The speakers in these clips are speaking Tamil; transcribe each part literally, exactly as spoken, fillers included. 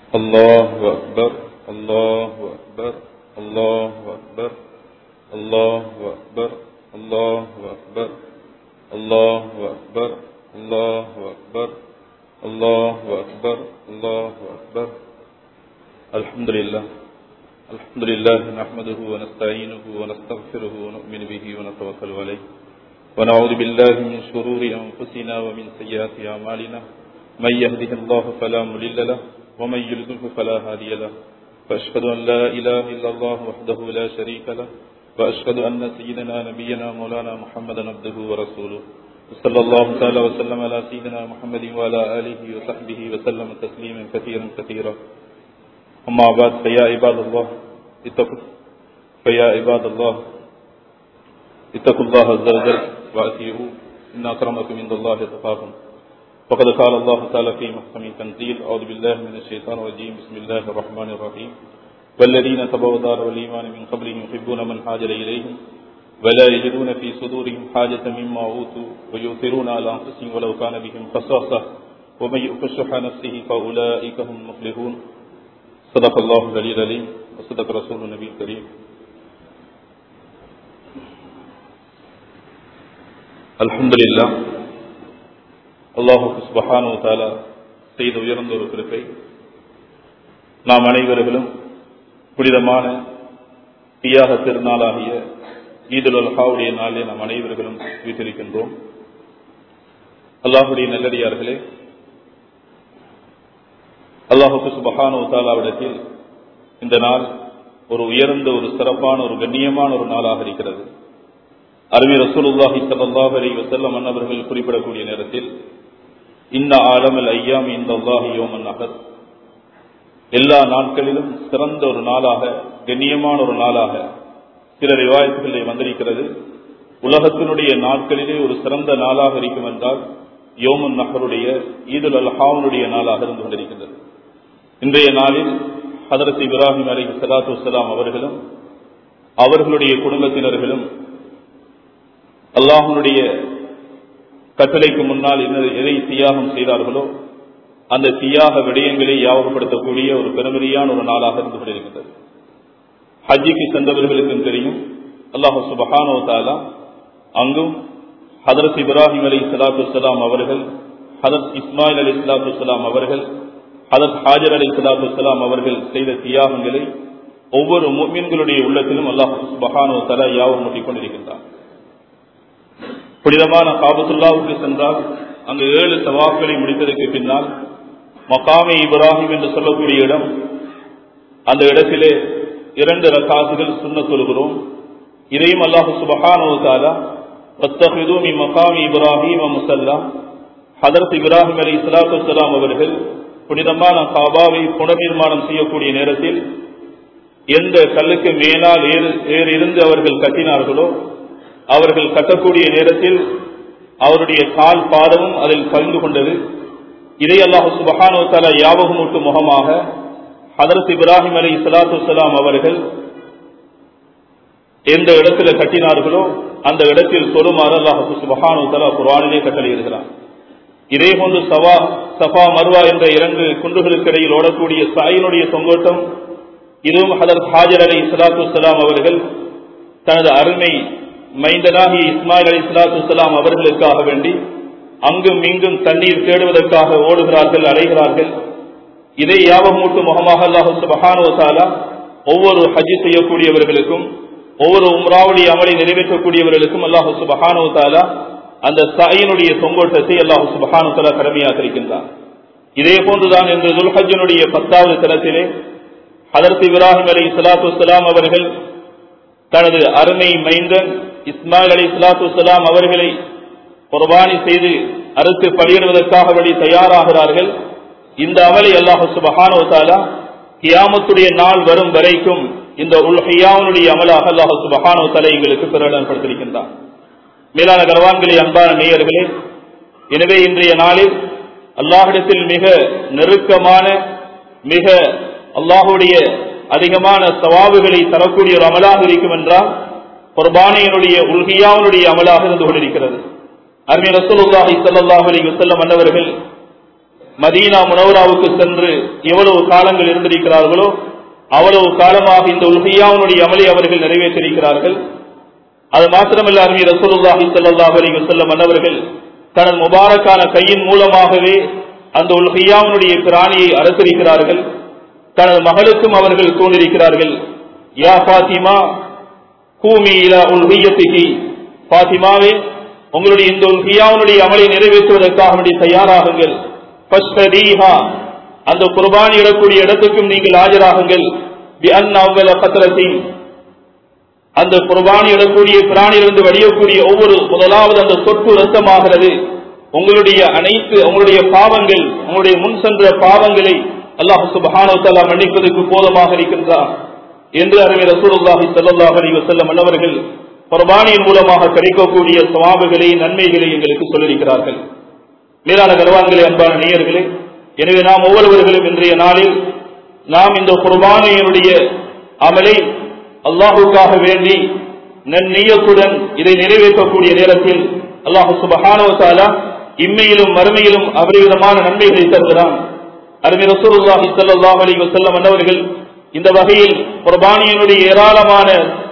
Allahu Akbar, Allahu Akbar, Allahu Akbar, Allahu Akbar, Allahu Akbar, Allahu Akbar, Allahu Akbar, Allahu Akbar, Allahu Akbar. Alhamdulillah, Alhamdulillah, nahmaduhu wa nasta'inuhu wa nastaghfiruhu wa nu'minu bihi wa natawakkalu alayhi wa na'udhu billahi min shururi anfusina wa min sayyiati a'malina. Man yahdihillahu fala mudilla lahu ومن يضلل فلا هادي له واشهد ان لا اله الا الله وحده لا شريك له واشهد ان سيدنا نبينا مولانا محمدا عبده ورسوله صلى الله تعالى وسلم على سيدنا محمد وعلى اله وصحبه وسلم تسليما كثيرا كثيرا. اما بعد فيا عباد الله اتقوا فيا عباد الله اتقوا الله عز وجل واطيعوه ان اكرمكم عند الله اتقاكم. وقد قال الله تعالى في محكم تنزيل أعوذ بالله من الشيطان الرجيم بسم الله الرحمن الرحيم والذين تبوا الدار والإيمان من قبلهم يحبون من هاجر إليهم ولا يجدون في صدورهم حاجة مما أوتوا ويؤثرون على أنفسهم ولو كان بهم خصاصة ومن يؤق شح نفسه فأولئك هم المفلحون. صدق الله العلي العليم وصدق رسول النبي الكريم. الحمد لله. அல்லாஹு சுப்ஹானஹு வ தஆலா செய்த உயர்ந்த ஒரு கிருபை, நாம் அனைவர்களும் புனிதமான தியாக திருநாளாகிய ஈதுல் அல்ஹாவுடைய நாளை நாம் அனைவர்களும் வீட்டிருக்கின்றோம். அல்லாஹுடைய நல்லடியார்களே, அல்லாஹு சுப்ஹானஹு வ தஆலாவிடத்தில் இந்த நாள் ஒரு உயர்ந்த ஒரு சிறப்பான ஒரு கண்ணியமான ஒரு நாளாக இருக்கிறது. அருமை ரசூலுல்லாஹி ஸல்லல்லாஹு அலைஹி வஸல்லம் அன்னவர்கள் குறிப்பிடக்கூடிய நேரத்தில் இன்ன ஆலமல் ஐயாம் இன்தல்லாஹி யௌமுன் நஹர், எல்லா நாட்களிலும் சிறந்த ஒரு நாளாக கண்ணியமான ஒரு நாளாக சில ரிவாயத்துகளிலே வந்திருக்கிறது. உலகத்தினுடைய நாட்களிலே ஒரு சிறந்த நாளாக இருக்கும் என்றால் யௌமுன் நஹருடைய ஈதுல் அல்ஹாவுடைய நாளாக இருந்து கொண்டிருக்கின்றது. இன்றைய நாளில் ஹதரத் இப்ராஹிம் அலைஹிஸ்ஸலாத்து வஸ்ஸலாம் அவர்களும் அவர்களுடைய குடும்பத்தினர்களும் அல்லாஹ்வுடைய கட்டளைக்கு முன்னால் எதை தியாகம் செய்தார்களோ அந்த தியாக விடயங்களை ஞாபகப்படுத்தக்கூடிய ஒரு பெருமதியான ஒரு நாளாக இருந்து கொண்டிருக்கின்றது. ஹஜ்ஜிக்கு சென்றவர்களுக்கும் தெரியும், அல்லாஹ் சுப்ஹானஹு வ தஆலா அங்கும் ஹதரத் இப்ராஹிம் அலைஹிஸ்ஸலாத்து வஸ்ஸலாம் அவர்கள், ஹதரத் இஸ்மாயில் அலைஹிஸ்ஸலாத்து வஸ்ஸலாம் அவர்கள், ஹதரத் ஹாஜர் அலைஹிஸ்ஸலாத்து வஸ்ஸலாம் அவர்கள் செய்த தியாகங்களை ஒவ்வொரு முஃமின்களுடைய உள்ளத்திலும் அல்லாஹ் சுப்ஹானஹு வ தஆலா ஞாபகமூட்டிக் கொண்டிருக்கின்றார். புனிதமான காபத்துல்லாவுக்கு சென்றால் அங்கு ஏழு தவாஃப்களை முடித்ததற்கு பின்னால் மகாமே இப்ராஹிம் என்று சொல்லக்கூடிய இடம், அந்த இடத்திலே இரண்டு ரக்காத்துகள் சுன்னத் தொழுகிறோம். இதையும் அல்லாஹ் சுப்ஹானஹு வ தஆலா வத்தகிது மின் மகாமி இப்ராஹிம் முஸல்லா, ஹதரத் இப்ராஹிம் அலைஹிஸ்ஸலாத்து வஸ்ஸலாம் அவர்கள் புனிதமான காபாவை புனர்நிர்மாணம் செய்யக்கூடிய நேரத்தில் எந்த கல்லுக்கு மேலால் ஏறு இருந்து அவர்கள் கட்டினார்களோ அவர்கள் கட்டக்கூடிய நேரத்தில் அவருடைய கால் பாதமும் அதில் கலந்து கொண்டது. இதை அல்லாஹ் சுப்ஹானஹு வ தஆலா ஞாபகமூட்டும் முகமாக ஹதரத் இப்ராஹிம் அலைஹிஸ்ஸலாத்து வஸ்ஸலாம் அவர்கள் எந்த இடத்துல கட்டினார்களோ அந்த இடத்தில் தொழுமாறு அல்லாஹ் சுப்ஹானஹு வ தஆலா குர்ஆனிலே கட்டளையிடுகிறார். இதே போன்று சவா சஃபா மர்வா என்ற இரண்டு குன்றுகளுக்கு இடையில் ஓடக்கூடிய சாயினுடைய தொங்கோட்டம், இதுவும் ஹதரத் ஹாஜர் அலைஹிஸ்ஸலாத்து வஸ்ஸலாம் அவர்கள் தனது அருமை மைந்தனாகிய இஸ்மாயில் அலைஹிஸ்ஸலாத்து வஸ்ஸலாம் அவர்களுக்காக வேண்டி அங்கும் இங்கும் தண்ணீர் தேடுவதற்காக ஓடுகிறார்கள், அலைகிறார்கள். இதை ஞாபகமூட்டும் முகமாக அல்லாஹ் சுப்ஹானஹு வ தஆலா ஒவ்வொரு ஹஜ் செய்யக்கூடியவர்களுக்கும் ஒவ்வொரு உம்ராவுடைய அமலை நிறைவேற்றக்கூடியவர்களுக்கும் அல்லாஹ் சுப்ஹானஹு வ தஆலா அந்த சாயினுடைய தொங்கோட்டத்தை அல்லாஹ் சுப்ஹானஹு வ தஆலா கடமையாக இருக்கின்றார். இதே போன்றுதான் இந்த துல்ஹஜ்ஜினுடைய பத்தாவது தினத்திலே ஹதரத் இப்ராஹிம் அலைஹிஸ்ஸலாத்து வஸ்ஸலாம் அவர்கள் தனது அருமை மைந்தன் இஸ்மாயில் அலைஹிஸ்ஸலாத்து வஸ்ஸலாம் அவர்களை குர்பானி செய்து அறுத்து பலியிடுவதற்காக வேண்டி தயாராகிறார்கள். இந்த அமலை அல்லாஹ் சுப்ஹானஹு வ தஆலா கியாமத்துடைய நாள் வரும் வரைக்கும் இந்த உல்ஹியாவுடைய அமலாக அல்லாஹ் சுப்ஹானஹு வ தஆலா எங்களுக்கு பிரகடனப்படுத்தியிருக்கின்றார். மேலான கர்வான்களே, அன்பான நேயர்களே, எனவே இன்றைய நாளில் அல்லாஹ்விடத்தில் மிக நெருக்கமான மிக அல்லாஹ்வுடைய அதிகமான சவாபுகளை தரக்கூடிய ஒரு அமலாக இருக்கும் என்றால் குர்பானியினுடைய உல்ஹியாவுடைய அமலாக இருந்து கொண்டிருக்கிறது. அருமை ரசூலுல்லாஹி ஸல்லல்லாஹு அலைஹி வஸல்லம் அன்னவர்கள் மதீனா முனவராவுக்கு சென்று எவ்வளவு காலங்கள் இருந்திருக்கிறார்களோ அவ்வளவு காலமாக இந்த உல்ஹியாவுடைய அமலை அவர்கள் நிறைவேற்றியிருக்கிறார்கள். அது மாத்திரமல்ல, அருமை ரசூலுல்லாஹி ஸல்லல்லாஹு அலைஹி வஸல்லம் அன்னவர்கள் தனது முபாரக்கான கையின் மூலமாகவே அந்த உல்ஹியாவுடைய பிராணியை அறுத்திருக்கிறார்கள். தனது மகளுக்கும் அவர்கள் தோன்றிருக்கிறார்கள். யா ஃபாத்திமா கூமி இலா உல்ஹியத்திகி, ஃபாத்திமாவே உங்களுடைய இந்த உல்ஹியாவுடைய அமலை நிறைவேற்றுவதற்காக வேண்டி தயாராகுங்கள். ஃபஸ்ததீஹா, அந்த குர்பானி இடக்கூடிய இடத்துக்கும் நீங்கள் ஆஜராகுங்கள். பி அன் அவ்வல கத்ரத்தி, அந்த குர்பானி இடக்கூடிய பிராணியிலிருந்து வடியக்கூடிய ஒவ்வொரு முதலாவது அந்த சொட்டு ரத்தமாகிறது உங்களுடைய அனைத்து உங்களுடைய பாவங்கள், உங்களுடைய முன் சென்ற பாவங்களை அல்லாஹ் சுப்ஹானஹு வ தஆலா மன்னிப்பதற்கு போதுமாக இருக்கின்றார் என்று அருமை ரசூலுல்லாஹி ஸல்லல்லாஹு அலைஹி வஸல்லம் அன்னவர்கள் குர்பானியின் மூலமாக கிடைக்கக்கூடிய சவாபுகளை நன்மைகளை எங்களுக்கு சொல்லியிருக்கிறார்கள். மேலான கர்வான்களே, அன்பான நேயர்களே, எனவே நாம் ஒவ்வொருவர்களும் இன்றைய நாளில் நாம் இந்த குர்பானியினுடைய அமலை அல்லாஹுக்காக வேண்டி நன்னியத்துடன் இதை நிறைவேற்றக்கூடிய நேரத்தில் அல்லாஹ் சுப்ஹானஹு வ தஆலா இம்மையிலும் மறுமையிலும் அபரிவிதமான நன்மைகளை தருகிறான். அருமை ரசூலுல்லாஹி ஸல்லல்லாஹு அலைஹி வஸல்லம் அன்னவர்கள் இந்த வகையில் குர்பானியினுடைய ஏராளமான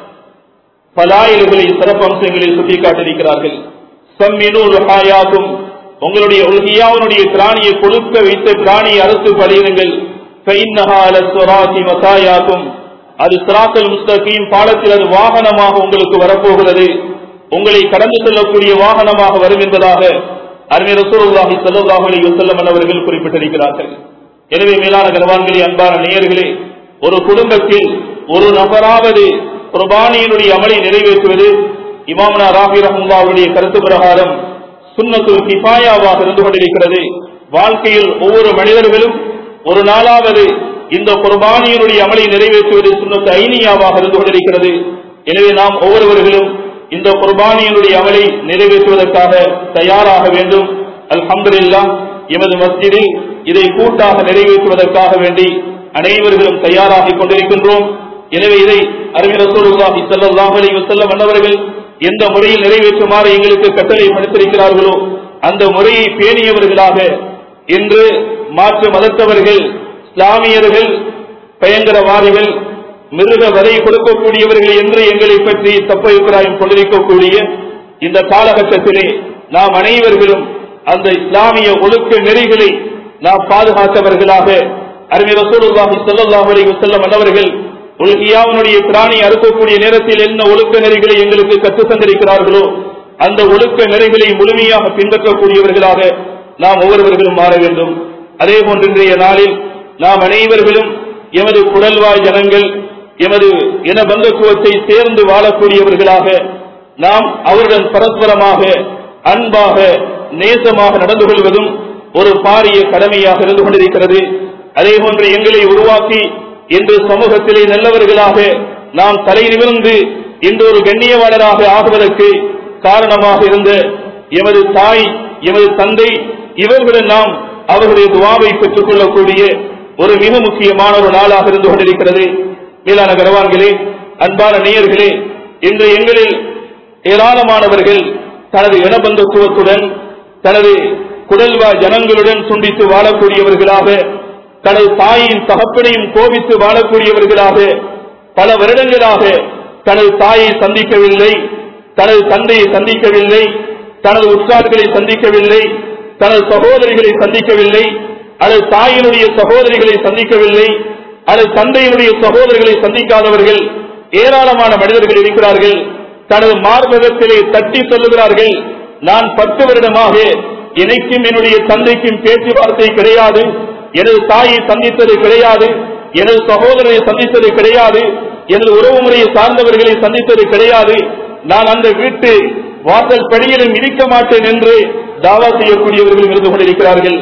பலாயில்களை சிறப்பம்சங்களை சுட்டிக்காட்டியிருக்கிறார்கள். சம்மினு ருஹாயாக்கும், உங்களுடைய உல்ஹியாவுடைய பிராணியை கொடுக்க வைத்த பிராணியை அறுத்து பலியிடுங்கள். ஃபைன்னஹா லஸ்ஸராத்தி மசாயாக்கும், அது சிராத்தல் முஸ்தகீம் பாலத்தில் அது வாகனமாக உங்களுக்கு வரப்போகிறது, உங்களை கடந்து செல்லக்கூடிய வாகனமாக வரும் என்பதாக அருமை ரசூலுல்லாஹி ஸல்லல்லாஹு அலைஹி வஸல்லம் அவர்கள் குறிப்பிட்டிருக்கிறார்கள். எனவே மேலான கர்வான்களே, அன்பான நேயர்களே, ஒரு குடும்பத்தில் ஒரு நபராவது குர்பானியினுடைய அமலை நிறைவேற்றுவது இமாம்னா ராஃபி ரஹ்மத்துல்லாஹுடைய கருத்து பிரகாரம் சுன்னத்துல் கிஃபாயாவாக இருந்து கொண்டிருக்கிறது. வாழ்க்கையில் ஒவ்வொரு மனிதர்களும் ஒரு நாளாவது இந்த குர்பானியினுடைய அமலை நிறைவேற்றுவது சுன்னத்து ஐனியாவாக இருந்து கொண்டிருக்கிறது. எனவே நாம் ஒவ்வொருவர்களும் இந்த குர்பானியினுடைய அமலை நிறைவேற்றுவதற்காக தயாராக வேண்டும். அல்ஹம்துலில்லாஹ், எமது மஸ்ஜிதில் இதை கூட்டாக நிறைவேற்றுவதற்காக வேண்டி அனைவர்களும் தயாராகிக் கொண்டிருக்கின்றோம். எனவே இதை அருமை ரசூலுல்லாஹி ஸல்லல்லாஹு அலைஹி வஸல்லம் அன்னவர்கள் எந்த முறையில் நிறைவேற்றுமாறு எங்களுக்கு கட்டளை படுத்திருக்கிறார்களோ அந்த முறையை பேணியவர்களாக இன்று மாற்று மதத்தவர்கள், இஸ்லாமியர்கள், பயங்கரவாதிகள், மிருக வரை கொடுக்கக்கூடியவர்கள் என்று எங்களை பற்றி தப்ப அபிப்பிராயம் கொண்டிருக்கக்கூடிய இந்த காலகட்டத்திலே நாம் அனைவர்களும் அந்த இஸ்லாமிய ஒழுக்க நெறிகளை நாம் பாதுகாத்தவர்களாக அருமை ரசூலுல்லாஹி ஸல்லல்லாஹு அலைஹி வஸல்லம் அன்னவர்கள் உல்ஹியாவுடைய பிராணி அறுக்கக்கூடிய நேரத்தில் என்ன ஒழுக்க நெறிகளை எங்களுக்கு கற்றுத் தந்திருக்கிறார்களோ அந்த ஒழுக்க நெறிகளை முழுமையாக பின்பற்றக்கூடியவர்களாக நாம் ஒவ்வொருவர்களும் மாற வேண்டும். அதே போன்று இன்றைய நாளில் நாம் அனைவர்களும் எமது குடல்வாய் ஜனங்கள், எமது இன பந்தத்துவத்தை சேர்ந்து வாழக்கூடியவர்களாக நாம் அவருடன் பரஸ்பரமாக அன்பாக நேசமாக நடந்து கொள்வதும் ஒரு பாரிய கடமையாக இருந்து கொண்டிருக்கிறது. அதே போன்று எங்களை உருவாக்கி இன்று சமூகத்திலே நல்லவர்களாக நாம் தலை நிமிர்ந்து இன்று ஒரு கண்ணியவாளராக ஆகுவதற்கு காரணமாக இருந்த எமது தாய், எமது தந்தை, இவர்களுடன் நாம் அவர்களுடைய துஆவை பெற்றுக் கொள்ளக்கூடிய ஒரு மிக முக்கியமான ஒரு நாளாக இருந்து கொண்டிருக்கிறது. மேலான கர்வான்களே, அன்பான நேயர்களே, இன்று எங்களில் ஏராளமானவர்கள் தனது இனபந்தத்துவத்துடன் தனது குடல்வா ஜனங்களுடன் துண்டித்து வாழக்கூடியவர்களாக, தனது தாயின் தகப்பனையும் கோபித்து வாழக்கூடியவர்களாக, பல வருடங்களாக தனது தாயை சந்திக்கவில்லை, தனது தந்தையை சந்திக்கவில்லை, தனது உற்றார்களை சந்திக்கவில்லை, தனது சகோதரிகளை சந்திக்கவில்லை, அல்லது தாயினுடைய சகோதரிகளை சந்திக்கவில்லை, அல்லது தந்தையினுடைய சகோதரிகளை சந்திக்காதவர்கள் ஏராளமான மனிதர்கள் இருக்கிறார்கள். தனது மார்பகத்திலே தட்டி சொல்லுகிறார்கள், நான் பத்து வருடமாக எனக்கும் என்னுடைய தந்தைக்கும் பேச்சுவார்த்தை கிடையாது, எனது தாயை சந்தித்தது கிடையாது, எனது சகோதரரை சந்தித்தது கிடையாது, எனது உறவு முறையை சார்ந்தவர்களை சந்தித்தது கிடையாது, நான் அந்த வீட்டு வாசல் படியிலும் இருக்க மாட்டேன் என்று தாவா செய்யக்கூடியவர்கள் இருந்து கொண்டிருக்கிறார்கள்.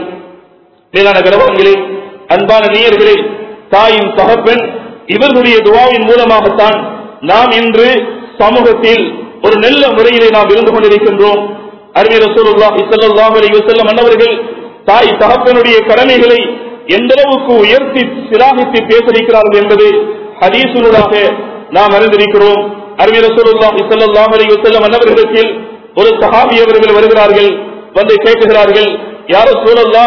மேலான கர்வான்களே, அன்பான நேயர்களே, தாயின் தகப்பன் இவர்களுடைய துஆவின் மூலமாகத்தான் நாம் இன்று சமூகத்தில் ஒரு நல்ல முறையிலே நாம் இருந்து கொண்டிருக்கின்றோம். அருமை ரசூலுல்லாஹி ஸல்லல்லாஹு அலைஹி வஸல்லம் அன்னவர்கள் தாய் தகப்பனுடைய கடமைகளை எந்த அளவுக்கு உயர்த்தி சிலாகித்து பேசியிருக்கிறார்கள் என்பது ஹதீஸுனூடாக நாம் அறிந்திருக்கிறோம். அருமை ரசூலுல்லாஹி ஸல்லல்லாஹு அலைஹி வஸல்லம் அன்னவர்களிடத்தில் ஒரு சஹாபி அவர்கள் வருகிறார்கள், வந்து கேட்கிறார்கள், யா ரசூலல்லாஹ்,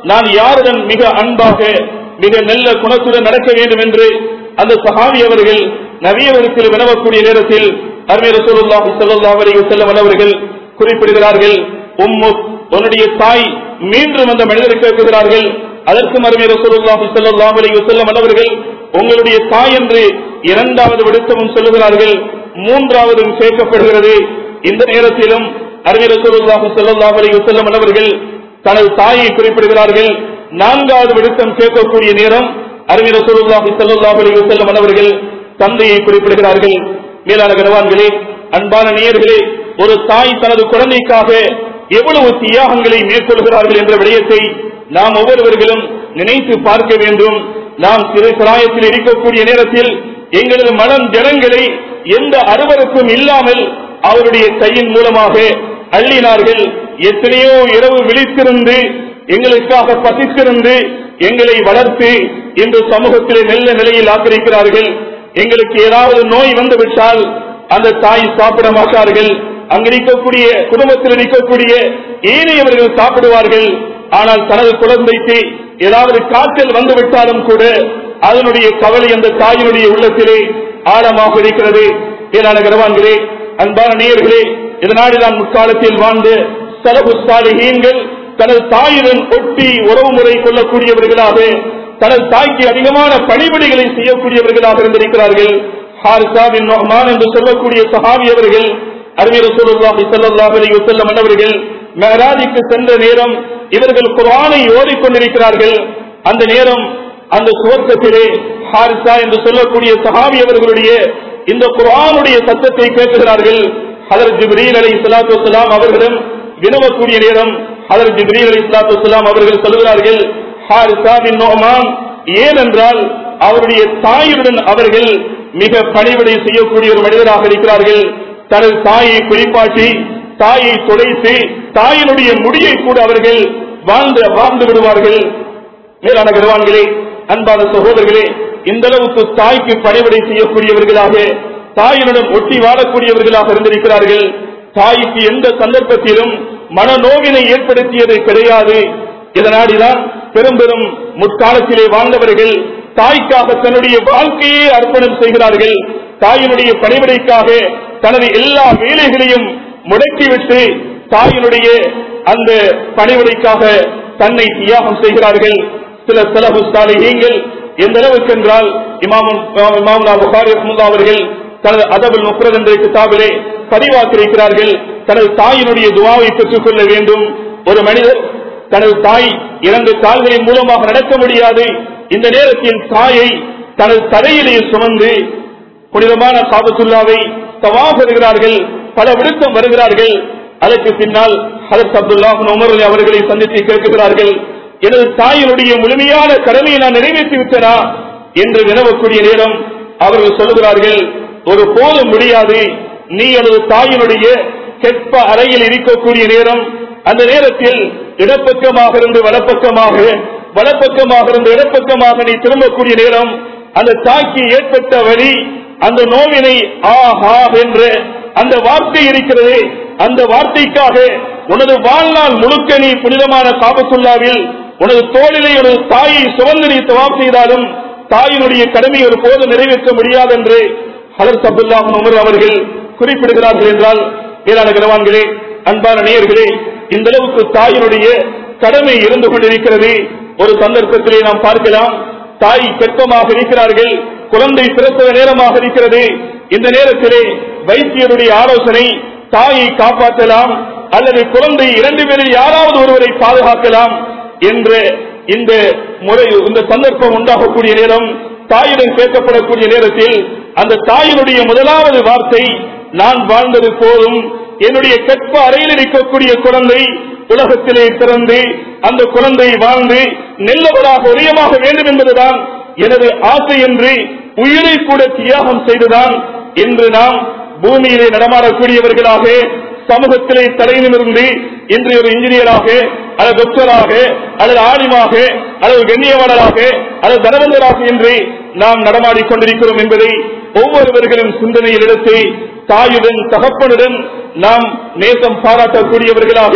நான் யாருடன் மிக அன்பாக மிக நல்ல குணத்துடன் நடக்க வேண்டும் என்று அந்த சஹாபி அவர்கள் நபியவர்கள் வினவக்கூடிய நேரத்தில் அருமை ரசூலுல்லாஹி ஸல்லல்லாஹு அலைஹி வஸல்லம் அவர்கள் குறிப்பிடுகிறார்கள், உம்மு உன்னுடைய தாய் மீண்டும் அந்த மனிதரை கேட்கிறார்கள். அதற்கு அருமை ரசூலுல்லாஹி ஸல்லல்லாஹு அலைஹி வஸல்லம் அவர்கள் உங்களுடைய தாய் என்று இரண்டாவது விடுத்தமும் சொல்லுகிறார்கள், மூன்றாவதும் சேர்க்கப்படுகிறது. இந்த நேரத்திலும் அருமை ரசூலுல்லாஹி ஸல்லல்லாஹு அலைஹி வஸல்லம் அவர்கள் தனது தாயை குறிப்பிடுகிறார்கள். நான்காவது விடுத்தம் கேட்கக்கூடிய நேரம் அருமை ரசூலுல்லாஹி ஸல்லல்லாஹு அலைஹி வஸல்லம் அவர்கள் தந்தையை குறிப்பிடுகிறார்கள். மேலான கனவான்களே, அன்பான நேயர்களே, ஒரு தாய் தனது குழந்தைக்காக எவ்வளவு தியாகங்களை மேற்கொள்கிறார்கள் என்ற விடயத்தை நாம் ஒவ்வொருவர்களும் நினைத்து பார்க்க வேண்டும். நாம் சிறு பிராயத்தில் இருக்கக்கூடிய நேரத்தில் எங்களது மனம் ஜனங்களை எந்த அருவருக்கும் இல்லாமல் அவருடைய கையின் மூலமாக அள்ளினார்கள். எத்தனையோ இரவு விழித்திருந்து எங்களுக்காக பசித்திருந்து எங்களை வளர்த்து இன்று சமூகத்திலே நல்ல நிலையில் ஆக்கிரிக்கிறார்கள். எங்களுக்கு ஏதாவது நோய் வந்து விட்டால் அந்த தாய் சாப்பிட மாட்டார்கள். அங்கு இருக்கக்கூடிய குடும்பத்தில் இருக்கக்கூடிய ஏனையவர்கள் சாப்பிடுவார்கள். ஆனால் தனது குழந்தைக்கு ஏதாவது காய்ச்சல் வந்து விட்டாலும் கூட அதனுடைய கவலை அந்த தாயினுடைய உள்ளத்திலே ஆழமாக இருக்கிறது. ஏனான கனவான்களே, அன்பான நேயர்களே, இதனாடி நான் முற்காலத்தில் வாழ்ந்த சலபு சாலிஹீன்கள் தனது தாயுடன் ஒட்டி உறவு முறை கொள்ளக்கூடியவர்களாக தனது தாய்க்கு அதிகமான பணிபடிகளை செய்யக்கூடியவர்களாக இருந்திருக்கிறார்கள். ஹாரிஸா பின் நுஅமான் என்று சொல்லக்கூடிய சஹாபி அவர்கள் அருமை ரசூலுல்லாஹி ஸல்லல்லாஹு அலைஹி வஸல்லம் அவர்கள் மிஅராஜுக்கு சென்ற நேரம் இவர்கள் குர்ஆனை ஓதிக்கொண்டிருக்கிறார்கள். அந்த நேரம் அந்த சுவர்க்கத்திலே ஹாரிஸா என்று சொல்லக்கூடிய சஹாபி அவர்களுடைய இந்த குர்ஆனுடைய சத்தத்தை கேட்கிறார்கள். ஹஜ்ரத் ஜிப்ரீல் அலைஹிஸ்ஸலாத்து வஸ்ஸலாம் அவர்களும் வினவக்கூடிய நேரம் ஹஜ்ரத் ஜிப்ரீல் அலைஹிஸ்ஸலாத்து வஸ்ஸலாம் அவர்கள் சொல்கிறார்கள், ஹாரிஸா பின் நுஅமான் ஏனென்றால் அவருடைய தாயுடன் அவர்கள் மிக பணிவிடை செய்யக்கூடிய ஒரு மனிதராக இருக்கிறார்கள். தனது தாயை குறிப்பாட்டி தாயை துடைத்து தாயினுடைய முடியை கூட அவர்கள் வாழ்ந்து வாழ்ந்து விடுவார்கள். மேலான கனவான்களே, அன்பான சகோதரர்களே, இந்த அளவுக்கு தாய்க்கு பணிவிடை செய்யக்கூடியவர்களாக தாயினுடன் ஒட்டி வாழக்கூடியவர்களாக இருந்திருக்கிறார்கள். தாய்க்கு எந்த சந்தர்ப்பத்திலும் மனநோவினை ஏற்படுத்தியது கிடையாது. இதனாடிதான் பெரும் பெரும் முற்காலத்திலே வாழ்ந்தவர்கள் தாய்க்காக தன்னுடைய வாழ்க்கையை அர்ப்பணம் செய்கிறார்கள். தாயினுடைய பணிவிடைக்காக தனது எல்லா வேலைகளையும் முடக்கிவிட்டு தாயினுடைய அந்த பணிவிடைக்காக தன்னை தியாகம் செய்கிறார்கள். சில சலஃபு சாலிஹீன்கள் எந்த அளவுக்கு என்றால் இமாம் இமாம் புகாரி ரஹ்மத்துல்லாஹி அவர்கள் தனது அதபுல் முஃப்ரத் என்ற கிதாபிலே பதிவாக்கியிருக்கிறார்கள், தனது தாயினுடைய துஆவை பெற்றுக் கொள்ள வேண்டும். ஒரு மனிதர் தனது தாய் இரண்டு கால்களின் மூலமாக நடக்க முடியாது. இந்த நேரத்தில் தாயை தனது தலையிலே சுமந்து புனிதமான காபத்துல்லாவை தவாஃப் வருகிறார்கள், பல விடுத்தம் வருகிறார்கள். அதற்கு பின்னால் ஹஜ்ரத் அப்துல்லாஹ் இப்னு உமர் அவர்களை சந்தித்து கேட்கிறார்கள், எனது தாயினுடைய முழுமையான கடமையை நான் நிறைவேற்றி விட்டனா என்று வினவக்கூடிய நேரம் அவர்கள் சொல்லுகிறார்கள், ஒரு போதும் முடியாது. நீ எனது தாயினுடைய கெட்ட அறையில் இருக்கக்கூடிய நேரம் அந்த நேரத்தில் இடப்பக்கமாக இருந்து வலப்பக்கமாக வலப்பக்கமாக இருந்து இடப்பக்கமாக நீ திரும்பக்கூடிய நேரம் அந்த தாய்க்கு ஏற்பட்ட வழி அந்த நோவினை ஆஹா என்ற அந்த வார்த்தை இருக்கிறது. அந்த வார்த்தைக்காக உனது வாழ்நாள் முழுக்க நீ புனிதமான காபத்துல்லாவில் உனது தோளிலே உனது தாயை சுமந்து நீ தவாப் செய்தாலும் தாயினுடைய கடமை ஒரு போது நிறைவேற்ற முடியாது என்று ஹஜ்ரத் அப்துல்லாஹ் இப்னு உமர் அவர்கள் குறிப்பிடுகிறார்கள். என்றால் மேலான கனவான்களே, அன்பான நேயர்களே, இந்த அளவுக்கு தாயினுடைய கடமை இருந்து கொண்டிருக்கிறது. ஒரு சந்தர்ப்பத்திலே நாம் பார்க்கலாம், தாய் கெட்டமாக இருக்கிறார்கள், குழந்தை பிரசவ நேரமாக இருக்கிறது. இந்த நேரத்திலே வைத்தியருடைய ஆலோசனை தாயை காப்பாற்றலாம் அல்லது குழந்தை இரண்டு பேரில் யாராவது ஒருவரை பாதுகாக்கலாம் என்ற இந்த முறை இந்த சந்தர்ப்பம் உண்டாகக்கூடிய நேரம் தாயிடம் கேட்கப்படக்கூடிய நேரத்தில் அந்த தாயினுடைய முதலாவது வார்த்தை, நான் வாழ்ந்தது போதும், என்னுடைய கற்ப அறையில் இருக்கக்கூடிய குழந்தை உலகத்திலே பிறந்து அந்த குழந்தை வாழ்ந்து நல்லவராக உரியமாக வேண்டும் என்பதுதான் எனது ஆசை என்று உயிரை கூட தியாகம் செய்துதான் இன்று நாம் பூமியிலே நடமாடக்கூடியவர்களாக சமூகத்திலே தலையிலிருந்து இன்று ஒரு இன்ஜினியராக அல்லது டாக்டராக அல்லது ஆலிமாக அல்லது கண்ணியவாளராக அல்லது தனவந்தராக என்று நாம் நடமாடிக் கொண்டிருக்கிறோம் என்பதை ஒவ்வொருவர்களும் சிந்தனையில் எடுத்து தாயுடன் தகப்பனுடன் நாம் நேசம் பாராட்டக்கூடியவர்களாக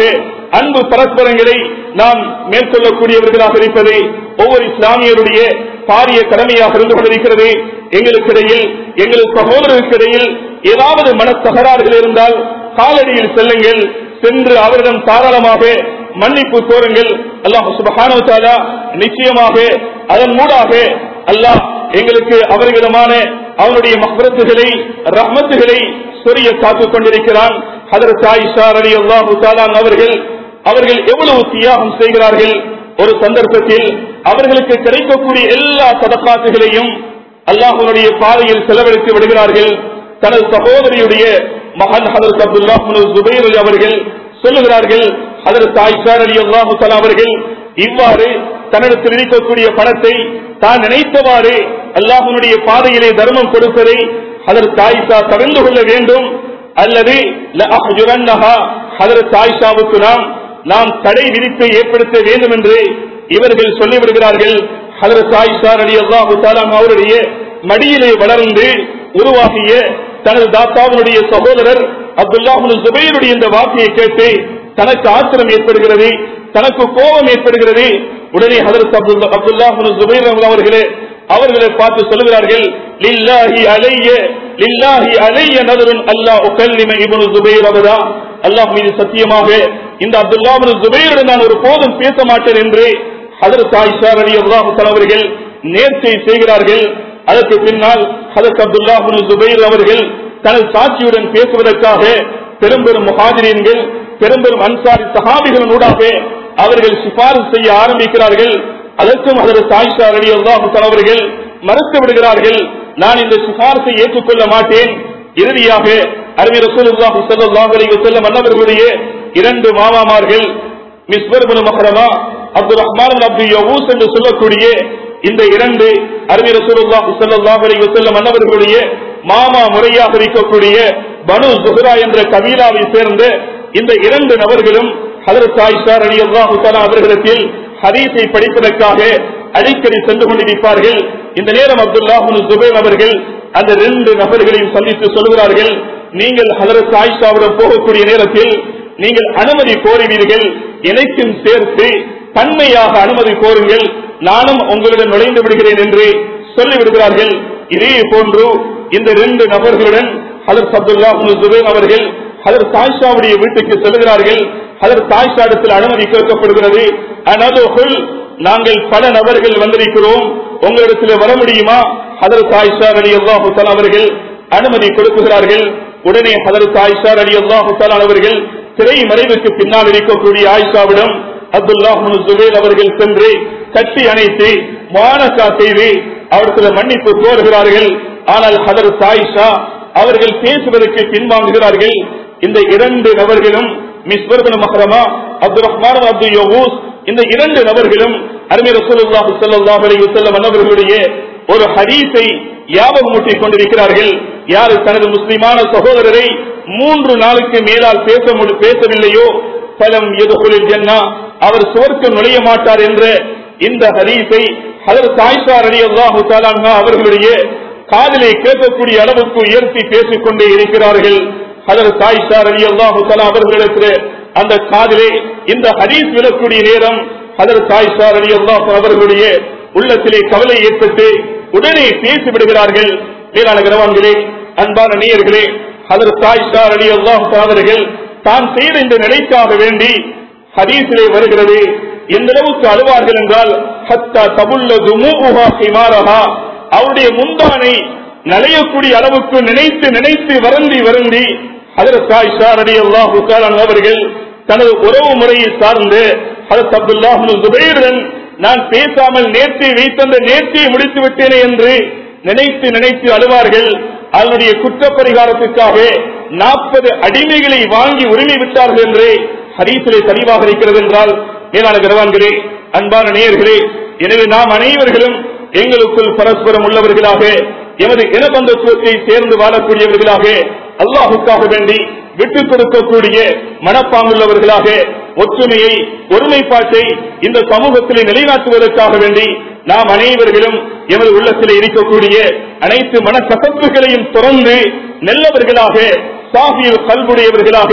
அன்பு பரஸ்பரங்களை நாம் மேற்கொள்ளக்கூடியவர்களாக இருப்பது ஒவ்வொரு இஸ்லாமியருடைய பாரிய கடமையாக இருந்து கொண்டிருக்கிறது. எங்களுக்கிடையில் எங்கள் சகோதரர்களுக்கிடையில் ஏதாவது மன தகராறுகள் இருந்தால் காலடியில் செல்லுங்கள், சென்று அவரிடம் தாராளமாக மன்னிப்பு கோருங்கள். அல்லாஹ் சுப்ஹானஹு வ தஆலா நிச்சயமாக அதன் மூலமாக அல்லாஹ் எங்களுக்கு அவர்களிடமான அவருடைய மக்ஃபிரத்துகளை ரஹ்மத்துகளை சொரிய காத்துக் கொண்டிருக்கிறான். ஹஜ்ரத் ஆயிஷா ரலியல்லாஹு தஆலா அவர்கள் அவர்கள் எவ்வளவு தியாகம் செய்கிறார்கள். ஒரு சந்தர்ப்பத்தில் அவர்களுக்கு கிடைக்கக்கூடிய எல்லா சதகாத்துகளையும் அல்லாஹ்வுடைய பாதையில் செலவழித்து விடுகிறார்கள். தனது சகோதரியுடைய மகன் ஹஜ்ரத் அப்துல்லாஹ் இப்னு ஸுபைர் அவர்கள் சொல்லுகிறார்கள், ஹஜ்ரத் ஆயிஷா ரலியல்லாஹு தஆலா அவர்கள் இவ்வாறு தன்னிடத்தில் இருக்கக்கூடிய பணத்தை தான் நினைத்தவாறு அல்லாஹ்வுடைய பாதையிலே தர்மம் கொடுப்பதை ஹஜ்ரத் ஆயிஷா தவிர்த்து கொள்ள வேண்டும், அல்லது லஅஹ்ஜுரன்னஹா ஹஜ்ரத் ஆயிஷாவுக்கு நாம் நாம் தடை விதிப்பை ஏற்படுத்த வேண்டும் என்று இவர்கள் சொல்லிவிடுகிறார்கள். ஹஜ்ரத் ஆயிஷா ரலியல்லாஹு தஆலா அவருடைய மடியிலே வளர்ந்து உருவாகிய தனது தாத்தாவுடைய சகோதரர் அப்துல்லாஹ் இப்னு ஸுபைருடைய இந்த வார்த்தையை கேட்டு தனக்கு ஆத்திரம் ஏற்படுகிறது, தனக்கு கோபம் ஏற்படுகிறது. உடனே ஹஜ்ரத் அப்துல்லாஹ் இப்னு ஸுபைர் அவர்களே அவர்களை பார்த்து சொல்கிறார்கள், லில்லாஹி அலைய லில்லாஹி அலைய நதருன் அல்லா உகல்லிம இப்னு ஸுபைர் அபதா, அல்லாஹ் மீது சத்தியமாக இந்த அப்துல்லாஹ் இப்னு ஸுபைருடன் நான் ஒரு போதும் பேச மாட்டேன் என்று ஹஜ்ரத் ஆயிஷா ரலியல்லாஹு தஆலா அவர்கள் நேர்ச்சை செய்கிறார்கள். அதற்கு பின்னால் ஹஜ்ரத் அப்துல்லாஹ் இப்னு ஸுபைர் அவர்கள் தனது சாட்சியுடன் பேசுவதற்காக பெரும்பெரும் முஹாஜிரீன்கள் பெரும்பெரும் அன்சாரி சஹாபிகளின் ஊடாக அவர்கள் சிபாரிசு செய்ய ஆரம்பிக்கிறார்கள். அதற்கும் ஹஜ்ரத் ஆயிஷா ரலியல்லாஹு தஆலா அவர்கள் மறுத்து விடுகிறார்கள், நான் இந்த சிபாரிசை ஏற்றுக்கொள்ள மாட்டேன். இறுதியாக அருமை ரசூலுல்லாஹி ஸல்லல்லாஹு அலைஹி வஸல்லம் அன்னவர்களுடைய இரண்டு மாமாமார்கள் மிஸ்வர் இப்னு மஹ்ரமா அப்துல் ரஹ்மான் இப்னு அப்துல் யகூஸ் என்று சொல்லக்கூடிய இந்த இரண்டு அருமை ரசூலுல்லாஹி ஸல்லல்லாஹு அலைஹி வஸல்லம் அன்னவர்களுடைய மாமா முறையாக இருக்கக்கூடிய பனு ஸுஹ்ரா என்ற கபீலாவை சேர்ந்த இந்த இரண்டு நபர்களும் ஹஜ்ரத் ஆயிஷா ரலியல்லாஹு தஆலா அவர்களிடத்தில் ஹதீஸை படிப்பதற்காக அடிக்கடி சென்று கொண்டிருப்பார்கள். இந்த நேரம் அப்துல்லாஹ் இப்னு ஸுபைர் அவர்கள் அந்த இரண்டு நபர்களையும் சந்தித்து சொல்கிறார்கள், நீங்கள் ஹஜ்ரத் ஆயிஷாவுடன் போகக்கூடிய நேரத்தில் நீங்கள் அனுமதி கோருவீர்கள், எனக்கும் சேர்த்து தன்மையாக அனுமதி கோருங்கள், நானும் உங்களுடன் நுழைந்து விடுகிறேன் என்று சொல்லிவிடுகிறார்கள். இதே போன்று இந்த இரண்டு நபர்களுடன் ஹஜ்ரத் அப்துல்லாஹ் இப்னு ஸுபைர் அவர்கள் ஹஜ்ரத் ஆயிஷாவுடைய வீட்டுக்கு செல்கிறார்கள். ஹஜ்ரத் ஆயிஷா இடத்தில் அனுமதி கேட்கப்படுகிறது. அனதுல் நாங்கள் பல நபர்கள் வந்திருக்கிறோம், உங்களிடத்தில் வர முடியுமா? ஹஜ்ரத் ஆயிஷா ரலியல்லாஹு தஆலா அவர்கள் அனுமதி கொடுக்கிறார்கள். உடனே ஹஜ்ரத் ஆயிஷா ரலியல்லாஹு தஆலா அவர்கள் திரை மறைவுக்கு பின்னால் இருக்கக்கூடிய ஆயிஷாவிடம் அப்துல்லாஹ் இப்னு ஸுபைர் அவர்கள் சென்று கட்டி அணைத்து முஆனகா செய்து அவர்கள் மன்னிப்பு கோருகிறார்கள். ஆனால் ஹஜ்ரத் ஆயிஷா அவர்கள் பேசுவதற்கு பின்வாங்குகிறார்கள். இந்த இரண்டு நபர்களும் மிஸ்வர் இப்னு மஹ்ரமா அப்துல் ரஹ்மான் இப்னு அப்துல் யகூஸ் இந்த இரண்டு நபர்களும் அருமை ரசூலுல்லாஹி ஸல்லல்லாஹு அலைஹி வஸல்லம் அவர்களுடைய ஒரு ஹதீஸை ஞாபகமூட்டிக் கொண்டிருக்கிறார்கள். யார் தனது முஸ்லிமான சகோதரரை மூன்று நாளுக்கு மேலால் பேச பேசவில்லையோ ஃபலம் யதுகுல் ஜன்னா அவர் சுவர்க்கம் நுழைய மாட்டார் என்ற இந்த ஹதீஸை ஹஜ்ரத் ஆயிஷா ரலியல்லாஹு தஆலா அன்ஹா அவர்களுடைய காதிலே கேட்கக்கூடிய அளவுக்கு உயர்த்தி பேசிக் கொண்டே இருக்கிறார்கள். ஹஜ்ரத் ஆயிஷா ரலியல்லாஹு தஆலா அவர்களுக்கு அந்த காதிலே இந்த ஹதீஸ் விழக்கூடிய நேரம் ஹஜ்ரத் ஆயிஷா ரலியல்லாஹு அவர்களுடைய உள்ளத்திலே கவலை ஏற்பட்டு உடனே பேசிவிடுகிறார்கள். மேலான கனவான்களே, அன்பான நேயர்களே, ஹஜ்ரத் ஆயிஷா ரலியல்லாஹு அவர்கள் தான் செய்த இந்த நிலைக்காக வேண்டி ஹதீஸிலே வருகிறது, எந்த அளவுக்கு அழுவார்கள் என்றால் ஹத்தா தபுல்ல துமூஹா ஹிமாரஹா அவருடைய முந்தானை நலையக்கூடிய அளவுக்கு நினைத்து நினைத்து வருந்தி வருந்தி ஹஜ்ரத் ஆயிஷா ரலியல்லாஹு தஆலா அவர்கள் தனது உறவு முறையை சார்ந்து ஹஜ்ரத் அப்துல்லாஹ் இப்னு ஸுபைருடன் நான் பேசாமல் நேர்த்தி வைத்த நேர்த்தியை முடித்து விட்டேனே என்று நினைத்து நினைத்து அழுவார்கள். அதனுடைய குற்றப்பரிகாரத்திற்காக நாற்பது அடிமைகளை வாங்கி உரிமை விட்டார்கள் என்று ஹதீஸிலே தெளிவாக இருக்கிறது என்றால், மேலான கனவான்களே, அன்பான நேயர்களே, எனவே நாம் அனைவர்களும் எங்களுக்குள் பரஸ்பரம் உள்ளவர்களாக எமது இனபந்தத்துவத்தை சேர்ந்து வாழக்கூடியவர்களாக அல்லாஹுக்காக வேண்டி விட்டுக் கொடுக்கக்கூடிய மனப்பாங்குள்ளவர்களாக ஒற்றுமையை ஒருமைப்பாட்டை இந்த சமூகத்திலே நிலைநாட்டுவதற்காக வேண்டி நாம் அனைவர்களும் எமது உள்ளத்திலே இருக்கக்கூடிய அனைத்து மனக்கசப்புகளையும் தொடர்ந்து நல்லவர்களாக சாஃபியில் கல்புடையவர்களாக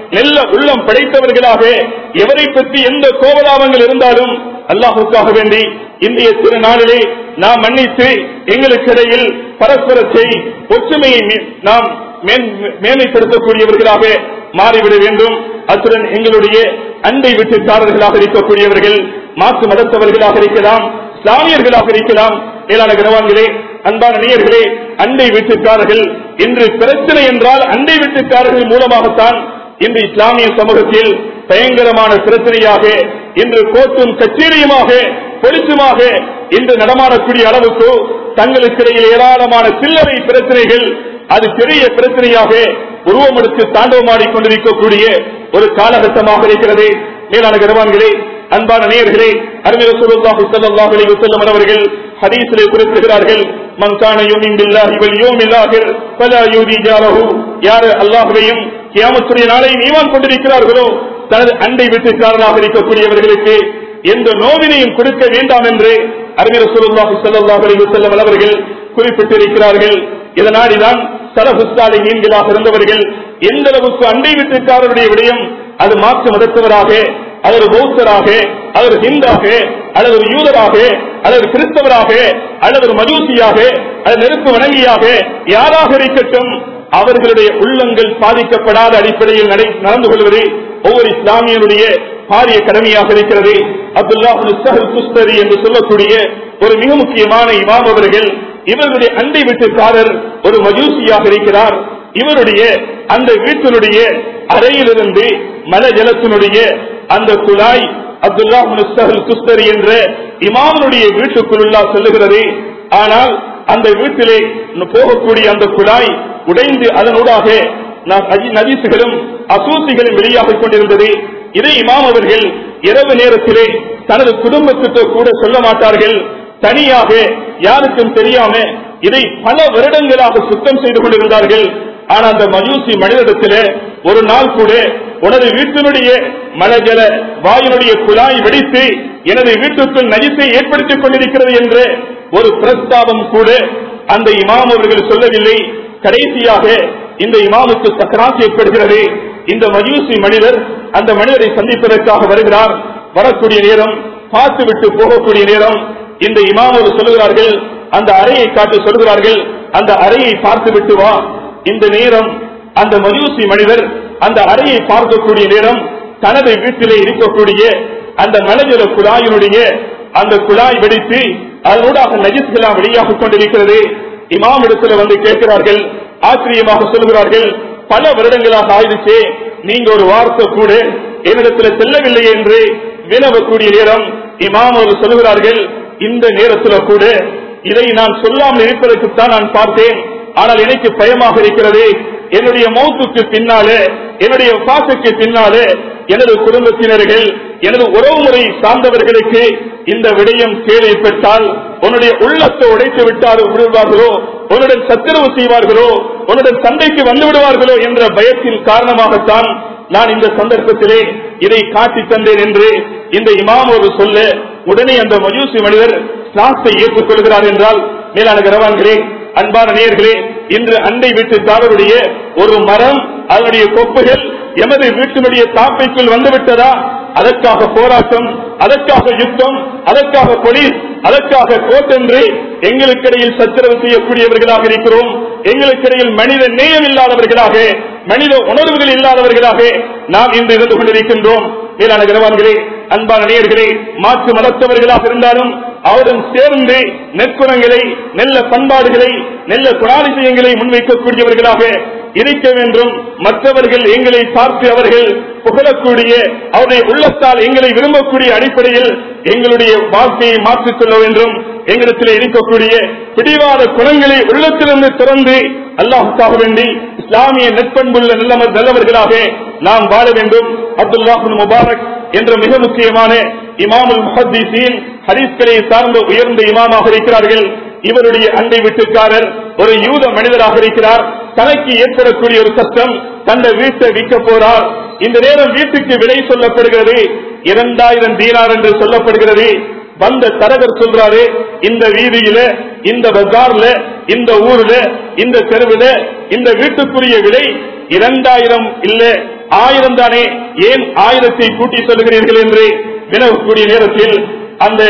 நல்ல உள்ளம் படைத்தவர்களாக எவரை பற்றி எந்த கோபதாபங்கள் இருந்தாலும் அல்லாஹுக்காக வேண்டி இந்திய திருநாளிலே நாம் மன்னித்து எங்களுக்கு இடையில் பரஸ்பரத்தை ஒற்றுமையை நாம் மேன்மைப்படுத்தக்கூடியவர்களாக மாறிவிட வேண்டும். அத்துடன் எங்களுடைய அண்டை வீட்டுக்காரர்களாக இருக்கக்கூடியவர்கள் மாற்று மதத்தவர்களாக இருக்கலாம், இஸ்லாமியர்களாக இருக்கலாம். மேலான கனவான்களே, அன்பான நேயர்களே, அண்டை வீட்டுக்காரர்கள் இன்று பிரச்சனை என்றால் அண்டை வீட்டுக்காரர்கள் மூலமாகத்தான் இன்று இஸ்லாமிய சமூகத்தில் பயங்கரமான பிரச்சனையாக இன்று கோர்ட்டும் கச்சேரியுமாக பொலிசுமாக இன்று நடமாடக்கூடிய அளவுக்கு தங்களுக்கிடையில் ஏராளமான சில்லறை பிரச்சனைகள் அது பெரிய பிரச்சனையாக உருவமெடுத்து தாண்டவமாடிக் கொண்டிருக்கக்கூடிய ஒரு காலகட்டமாக இருக்கிறது. மேலான கனவான்களே, அன்பான நேயர்களே, அருமை ரசூலுல்லாஹி ஸல்லல்லாஹு அலைஹி வஸல்லம் அவர்கள் ஹதீஸிலே குறிப்பிடுகிறார்கள், மன் கான யுமின் பில்லாஹி வல் யௌமில் ஆகிர் ஃபலா யூதி ஜாரஹு, யார் அல்லாஹ்வையும் கியாமத்துடைய நாளையும் ஈமான் கொண்டிருக்கிறார்களோ தனது அண்டை வீட்டுக்காரராக இருக்கக்கூடியவர்களுக்கு எந்த நோவினையும் கொடுக்க வேண்டாம் என்று அருமை ரசூலுல்லாஹி ஸல்லல்லாஹு அலைஹி வஸல்லம் அவர்கள் குறிப்பிட்டிருக்கிறார்கள். இதனால்தான் சலஃபு ஸாலிஹீன்களாக இருந்தவர்கள் எந்த அளவுக்கு அண்டை வீட்டுக்காரருடைய விடயம் அது மாற்று மதத்தவராக, அல்லது பௌத்தராக, அல்லது ஹிந்தாக, அல்லது யூதராக, அல்லது கிறிஸ்தவராக, அல்லது மஜூசியாக, அல்லது நெருப்பு வணங்கியாக யாராக இருக்கட்டும், அவர்களுடைய உள்ளங்கள் பாதிக்கப்படாத அடிப்படையில் நடந்து கொள்வது ஒவ்வொரு இஸ்லாமியனுடைய பாரிய கடமையாக இருக்கிறது. அப்துல்லாஹ் இப்னு ஸஹல் துஸ்தரி என்று சொல்லக்கூடிய ஒரு மிக முக்கியமான இமாம் அவர்கள், இவர்களுடைய அண்டை வீட்டுக்காரர் ஒரு மஜூசியாக இருக்கிறார். இவருடைய அந்த வீட்டினுடைய அறையிலிருந்து மல ஜலத்தினுடைய அந்த குழாய் அப்துல்லாஹ் இப்னு ஸஹல் துஸ்தரி என்ற இமாமுடைய வீட்டுக்குள்ளா செல்லுகிறது. ஆனால் அந்த வீட்டிலே போகக்கூடிய அந்த குழாய் உடைந்து அதனூடாக நஜீசுகளும் அசூசிகளும் வெளியாகிக் கொண்டிருந்தது. இதை இமாம் அவர்கள் இரவு நேரத்திலே தனது குடும்பத்திற்கு கூட சொல்ல மாட்டார்கள், தனியாக யாருக்கும் தெரியாம இதை பல வருடங்களாக சுத்தம் செய்து கொண்டிருந்தார்கள். ஆனால் அந்த மஜூசி மனிதத்திலே ஒரு நாள் கூட உனது வீட்டினுடைய மலஜல வாயினுடைய குழாய் வெடித்து எனது வீட்டுக்குள் நஜீசை ஏற்படுத்திக் கொண்டிருக்கிறது என்ற ஒரு பிரஸ்தாபம் கூட அந்த இமாம் அவர்கள் சொல்லவில்லை. கடைசியாக இந்த இமாமுக்கு சக்கராத் ஏற்படுகிறது. இந்த மஜூசி மனிதர் அந்த மனிதரை சந்திப்பதற்காக வருகிறார். வரக்கூடிய நேரம், பார்த்துவிட்டு போகக்கூடிய நேரம், இந்த இமாம் அவர்கள் சொல்லுகிறார்கள், அந்த அறையை காட்டி சொல்கிறார்கள், அந்த அறையை பார்த்து விட்டு வா. இந்த நேரம் அந்த மஜூசி மனிதர் அந்த அறையை பார்க்கக்கூடிய நேரம் தனது வீட்டிலே இருக்கக்கூடிய அந்த மலஜல குழாயினுடைய அந்த குழாய் வெடித்து அதனூடாக நஜீஸ்களா வெளியாகிக் கொண்டிருக்கிறது. இமாம் இடத்துல வந்து கேட்கிறார்கள், ஆச்சரியமாக சொல்கிறார்கள், பல வருடங்களாக ஆயிடுச்சு, நீங்க ஒரு வார்த்தை கூட என்னிடத்துல செல்லவில்லை என்று வினவக்கூடிய நேரம் இமாம் அவர்கள் சொல்கிறார்கள், இந்த நேரத்தில் கூட இதை நான் சொல்லாமல் இருப்பதற்குத்தான் நான் பார்த்தேன். ஆனால் எனக்கு பயமாக இருக்கிறது. என்னுடைய மௌத்துக்கு பின்னாலே, என்னுடைய பாசக்கு பின்னாலே எனது குடும்பத்தினர்கள், எனது உறவுமுறை சார்ந்தவர்களுக்கு இந்த விடயம் கேள்விப்பட்டால் உன்னுடைய உள்ளத்தை உடைத்து விட்டார் விடுவார்களோ, உன்னுடன் சத்திரவு செய்வார்களோ, உன்னுடன் சண்டைக்கு வந்து விடுவார்களோ என்ற பயத்தின் காரணமாகத்தான் நான் இந்த சந்தர்ப்பத்திலே இதை காட்டி தந்தேன் என்று இந்த இமாம் ஒரு சொல்ல, உடனே அந்த மஜூசி மனிதர் இஸ்லாத்தை ஏற்றுக் கொள்கிறார் என்றால், மேலான கனவான்களே, அன்பான நேயர்களே, இன்று அண்டை வீட்டுக்காரருடைய ஒரு மரம் அதனுடைய கொப்புகள் எமது வீட்டினுடைய தாப்பைக்குள் வந்துவிட்டதா, அதற்காக போராட்டம், அதற்காக யுத்தம், அதற்காக போலீஸ், அதற்காக கோர்ட் என்று எங்களுக்கிடையில் சச்சரவு செய்யக்கூடியவர்களாக இருக்கிறோம். எங்களுக்கிடையில் மனித நேயம் இல்லாதவர்களாக, மனித உணர்வுகள் இல்லாதவர்களாக நாம் இன்று இருந்து கொண்டிருக்கின்றோம். மேலான கனவான்களே, அன்பான நேயர்களே, மாற்று மதத்தவர்களாக இருந்தாலும் அவருடன் சேர்ந்து நெற்குணங்களை, நல்ல பண்பாடுகளை, நல்ல குணாதிசயங்களை முன்வைக்கக்கூடியவர்களாக இருக்க வேண்டும். மற்றவர்கள் எங்களை பார்த்து அவர்கள் புகழக்கூடிய, அவருடைய உள்ளத்தால் எங்களை விரும்பக்கூடிய அடிப்படையில் எங்களுடைய வாழ்க்கையை மாற்றிக் கொள்ள வேண்டும். எங்களிடத்தில் இருக்கக்கூடிய பிடிவாத குணங்களை உள்ளத்திலிருந்து திறந்து அல்லாஹுக்காக வேண்டி இஸ்லாமிய நெற்பண்புள்ள நல்லவர்களாக நாம் வாழ வேண்டும். அப்துல்லாஹ் இப்னு முபாரக் என்ற மிக முக்கியமான இமாமுல் முஹத்திஸீன், ஹதீஸ்களை சார்ந்த உயர்ந்த இமாமாக இருக்கிறார்கள். இவருடைய அண்டை வீட்டுக்காரர் ஒரு யூத மனிதராக இருக்கிறார். தனக்கு ஏற்படக்கூடிய ஒரு கஷ்டம், தந்த வீட்டை விற்க போறார். இந்த நேரம் வீட்டுக்கு விலை சொல்லப்படுகிறது இரண்டாயிரம் தீனார் என்று சொல்லப்படுகிறது. வந்த தரகர் சொல்றாரு, இந்த வீதியில, இந்த பஜார்ல, இந்த ஊர்ல, இந்த தெருவில் இந்த வீட்டுக்குரிய விலை இரண்டாயிரம் இல்ல, ஆயிரம் தானே, ஏன் ஆயிரத்தை கூட்டி சொல்லுகிறீர்கள் என்று வினவக்கூடிய நேரத்தில் அந்த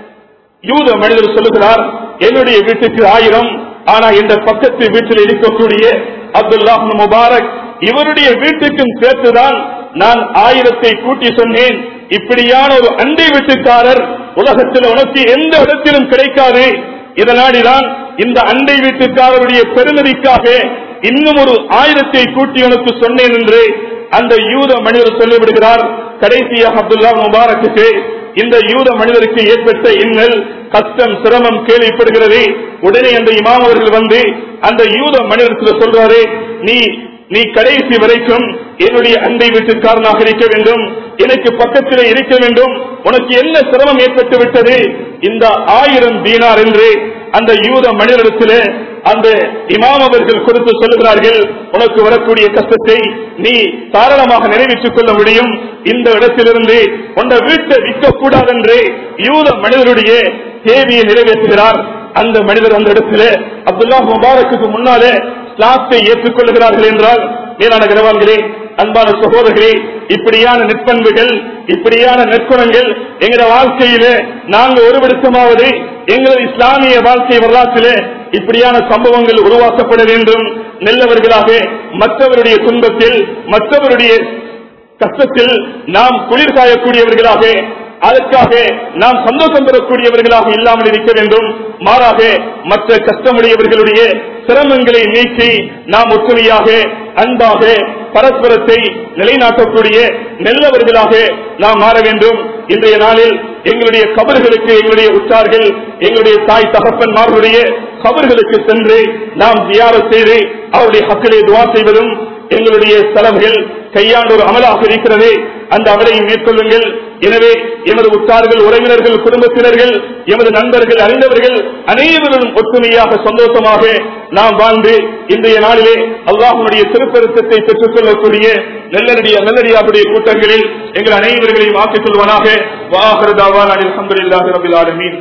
யூத மனிதர் சொல்லுகிறார், என்னுடைய வீட்டுக்கு ஆயிரம், ஆனா இந்த பக்கத்து வீட்டில் இருக்கக்கூடிய அப்துல்லாஹ் முபாரக் இவருடைய வீட்டுக்கும் சேர்த்துதான் நான் ஆயிரத்தை கூட்டி சொன்னேன். இப்படியான ஒரு அண்டை வீட்டுக்காரர் உலகத்தில் உனக்கு எந்த இடத்திலும் கிடைக்காது. இதனாடிதான் இந்த அண்டை வீட்டுக்காரருடைய பெருமதிக்காக இன்னும் ஒரு ஆயிரத்தை கூட்டி உனக்கு சொன்னேன் என்று அந்த யூத மனிதர் சொல்லிவிடுகிறார். கடைசியாக அப்துல்லா முபாரக்கு இந்த யூத மனிதருக்கு ஏற்பட்ட இன்னல், கஷ்டம், சிரமம் கேள்விப்படுகிறது. உடனே அந்த இமாம் அவர்கள் வந்து அந்த யூத மனிதருக்கு சொல்றாரு, நீ நீ கடைசி வரைக்கும் என்னுடைய அண்டை வீட்டுக்காரனாக இருக்க வேண்டும், எனக்கு பக்கத்திலே இருக்க வேண்டும். உனக்கு என்ன சிரமம் ஏற்பட்டு விட்டது? இந்த ஆயிரம் தீனார் என்று அந்த யூத மனிதரிடத்திலே அந்த இமாம் அவர்கள் கொடுத்து சொல்லுகிறார்கள், உனக்கு வரக்கூடிய கஷ்டத்தை நீ தாராளமாக நிறைவேற்றிக் கொள்ள முடியும். இந்த இடத்திலிருந்து உன் வீட்டை விற்கக்கூடாது என்று யூத மனிதருடைய தேவையை நிறைவேற்றுகிறார். அந்த மனிதர் அந்த இடத்திலே அப்துல்லா முபாரக்கு முன்னாலே இஸ்லாத்தை ஏற்றுக்கொள்கிறார்கள் என்றால், மேலான கனவான்களே, அன்பான சகோதரர்களே, இப்படியான நெற்பண்புகள், இப்படியான நற்குணங்கள் எங்கள வாழ்க்கையிலே நாங்கள் ஒரு விடுத்தமாவது எங்களது இஸ்லாமிய வாழ்க்கை வரலாற்றிலே இப்படியான சம்பவங்கள் உருவாக்கப்பட வேண்டும். நல்லவர்களாக மற்றவருடைய துன்பத்தில், மற்றவருடைய கஷ்டத்தில் நாம் குளிர் காயக்கூடியவர்களாக, அதற்காக நாம் சந்தோஷம் பெறக்கூடியவர்களாக இல்லாமல் இருக்க வேண்டும். மாறாக மற்ற கஷ்டமுடையவர்களுடைய சிரமங்களை நீக்கி நாம் ஒற்றுமையாக, அன்பாக, பரஸ்பரத்தை நிலைநாட்டக்கூடிய நல்லவர்களாக நாம் மாற வேண்டும். இன்றைய நாளில் எங்களுடைய கபர்களுக்கு, எங்களுடைய உற்றார்கள், எங்களுடைய தாய் தகப்பன்மார்களுடைய கபர்களுக்கு சென்று நாம் ஜியாரத் செய்து அவருடைய ஹக்கிலே துஆ செய்வதும் எங்களுடைய செலவுகள் கையாண்ட ஒரு அமலாக இருக்கிறது. அந்த அமலையை மேற்கொள்ளுங்கள். எனவே எமது உற்றார்கள், உறவினர்கள், குடும்பத்தினர்கள், எமது நண்பர்கள், அறிந்தவர்கள் அனைவரும் ஒற்றுமையாக, சந்தோஷமாக நாம் வாழ்ந்து இன்றைய நாளிலே அல்லாஹ்வுடைய திருப்பெருத்தத்தை பெற்றுக் கொள்ளக்கூடிய நல்லடிய நல்லடியாருடைய கூட்டங்களில் எங்கள் அனைவர்களையும் ஆக்கிக் கொள்வானாக. வாஹிரு தஅவானா அல்ஹம்துலில்லாஹி ரப்பில் ஆலமீன்.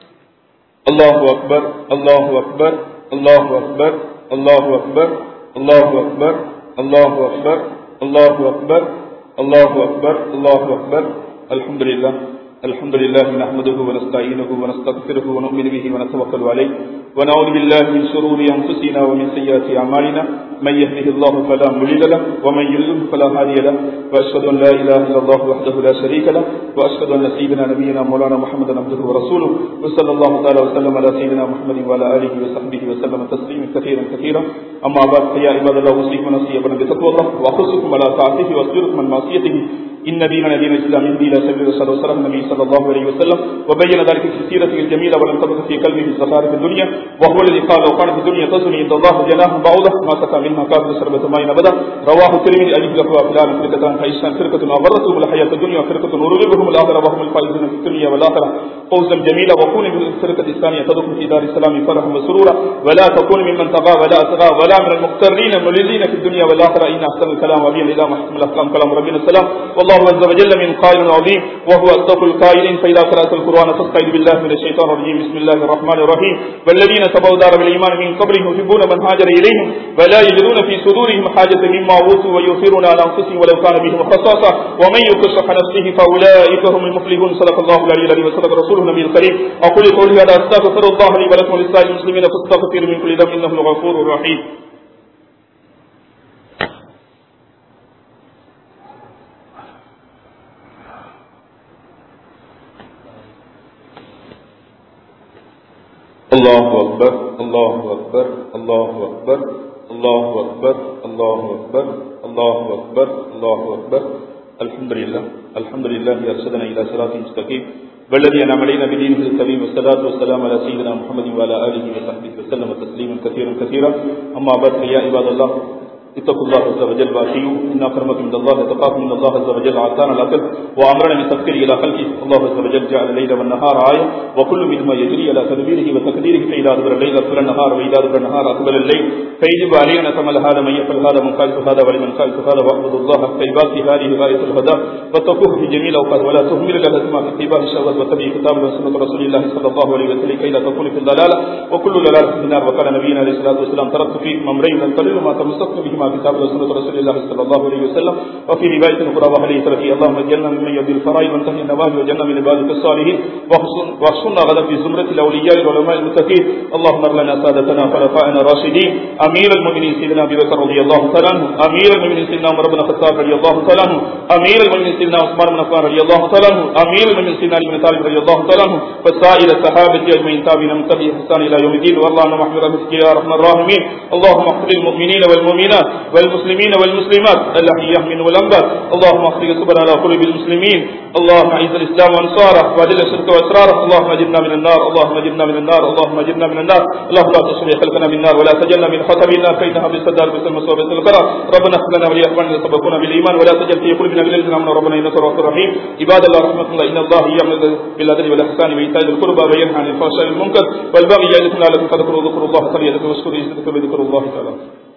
அல்லாஹு அக்பர், அல்லாஹு அக்பர், அல்லாஹு அக்பர், அல்லாஹு அக்பர், அல்லாஹு அக்பர், அல்லாஹு அக்பர், அல்லாஹு அக்பர், அல்லாஹு அக்பர், அல்லாஹு அக்பர். அல்ஹம்துலில்லாஹ் அல்ஹம்துலில்லாஹ் நஹ்மதுஹு வ நஸ்தஈனுஹு வ நஸ்தக்ஃபிருஹு வ நு'மினு பிஹி வ நதவக்கலு அலைஹி வ நஊது பில்லாஹி மின் ஷுரூரி அன்ஃபுஸினா வ மின் ஸய்யிஆத்தி அமாலினா من يهده الله فلا مضل له ومن يضلل فلا هادي له واشهد ان لا اله الا الله وحده لا شريك له واشهد ان سيدنا نبينا مولانا محمدا عبده ورسوله وصلى الله تعالى وسلم على سيدنا محمد وعلى اله وصحبه وسلم تسليما كثيرا كثيرا. اما بعد فيا عباد الله اوصيكم ونفسي بتقوى الله واخصكم على طاعته واصبركم عن معصيته. ان ديننا دين الاسلام يهدي الى سبيل الرشاد وسلم النبي صلى الله عليه وسلم وبين ذلك في سيرته الجميله ولم تبق في قلبه الصفار في الدنيا وهو الذي قال لو كانت الدنيا تزني عند الله جناح بعوضه ما سقى منها كافر شربة ماء ابدا. رواه الترمذي. الف لقوا فلان فرقه فايشان فرقه غرتهم الحياه الدنيا فرقه نرغبهم الاخره وهم الفائزون في الدنيا والاخره فوزا جميلا. وكون من الفرقه الثانيه تدخل في دار السلام فرحا وسرورا ولا تكون ممن طغى ولا اطغى ولا من المقترين الملذين في الدنيا والاخره. ان احسن الكلام وبين الى محكم الاحكام كلام ربنا السلام. والله عز وجل من قائل عظيم وهو اصدق القائلين. فاذا قرات القران فاستعذ بالله من الشيطان الرجيم. بسم الله الرحمن الرحيم. والذين تبوا دار بالايمان من قبلهم يحبون من هاجر اليهم ولا يجدون في صدورهم حاجه مما اوتوا ويؤثرون على انفسهم ولو كان بهم خصاصه ومن يوق شح نفسه فاولئك هم المفلحون. صدق الله العلي العظيم وصدق رسوله النبي الكريم. اقول قولي هذا استغفر الله لي ولكم ولسائر المسلمين فاستغفروا من كل ذنب انه الغفور الرحيم. الله أكبر، الله أكبر، الله أكبر، الله أكبر، الله أكبر، الله أكبر، الله أكبر. الحمد لله الحمد لله أرشدنا إلى صراط مستقيم والذي أنعم علينا بدينه الكريم والصلاة والسلام على سيدنا محمد وعلى آله وصحبه وسلم تسليما كثيرا كثيرا. أما بعد فيا عباد الله اتقوا الله عز وجل وأطيعوه إن أكرمكم عند الله أتقاكم إن الله عز وجل أعطانا العقل وأمرنا بالتفكير إلى خلقه. الله عز وجل جعل الليل والنهار آية وكل منهما يجري على تدبيره وتقديره. فإذا أدبر الليل أدبر النهار وإذا أدبر النهار أقبل الليل. فيجب علينا أن نتأمل هذا من يفعل هذا من خالف هذا ولمن خالف هذا واعبدوا الله حتى عباده هذه غاية الهدى واتقوه في جميع الأوقات ولا تهملوا له ما في اتباع الشهوات واتبعوا كتاب وسنة رسول الله صلى الله عليه وسلم كي لا تكونوا في الضلالة وكل ضلالة في النار. وقال نبينا عليه الصلاة والسلام تركت فيكم أمرين لن تضلوا ما تمسكتم بهما فيما كتاب وسنة رسول الله صلى الله عليه وسلم وفي رواية أخرى وحديث رفي اللهم اجعلنا ممن يؤدي الفرائض وانتهي النواهي وجعلنا من عبادك الصالحين واحشرنا غدا في زمرة الأولياء والعلماء المتقين اللهم اغفر لنا سادتنا خلفاءنا الراشدين أمير المؤمنين سيدنا أبي بكر رضي الله تعالى عنه أمير المؤمنين سيدنا عمر بن الخطاب رضي الله تعالى عنه أمير المؤمنين سيدنا عثمان بن عفان رضي الله تعالى عنه أمير المؤمنين سيدنا علي بن طالب رضي الله تعالى عنه وسائر الصحابة أجمعين تابعين من تبعهم بإحسان إلى يوم الدين والله محمد رحمتك يا أرحم الراحمين اللهم اغفر للمؤمنين والمؤمنات والمسلمين والمسلمات الأحياء منهم والأموات اللهم اغفر سبحان على قلوب المسلمين اللهم أعز الإسلام وأنصاره وأذل الشرك وأسراره اللهم أجرنا من النار اللهم أجرنا من النار اللهم أجرنا من النار اللهم لا تصلي خلقنا من النار ولا تجلنا من خطب النار كيدها بالصدار بسلم وصوبة القرار ربنا اغفر لنا ولإخواننا الذين سبقونا بالإيمان ولا تجعل في قلوبنا غلا للذين آمنوا ربنا إنك رؤوف رحيم عباد الله رحمكم الله إن الله يأمر بالعدل والإحسان وإيتاء ذي القربى وينهى عن الفحشاء والمنكر والبغي يعظكم لعلكم تذكرون اذكروا الله فليذكروا واشكروا يزدكم وذكروا الله تعالى.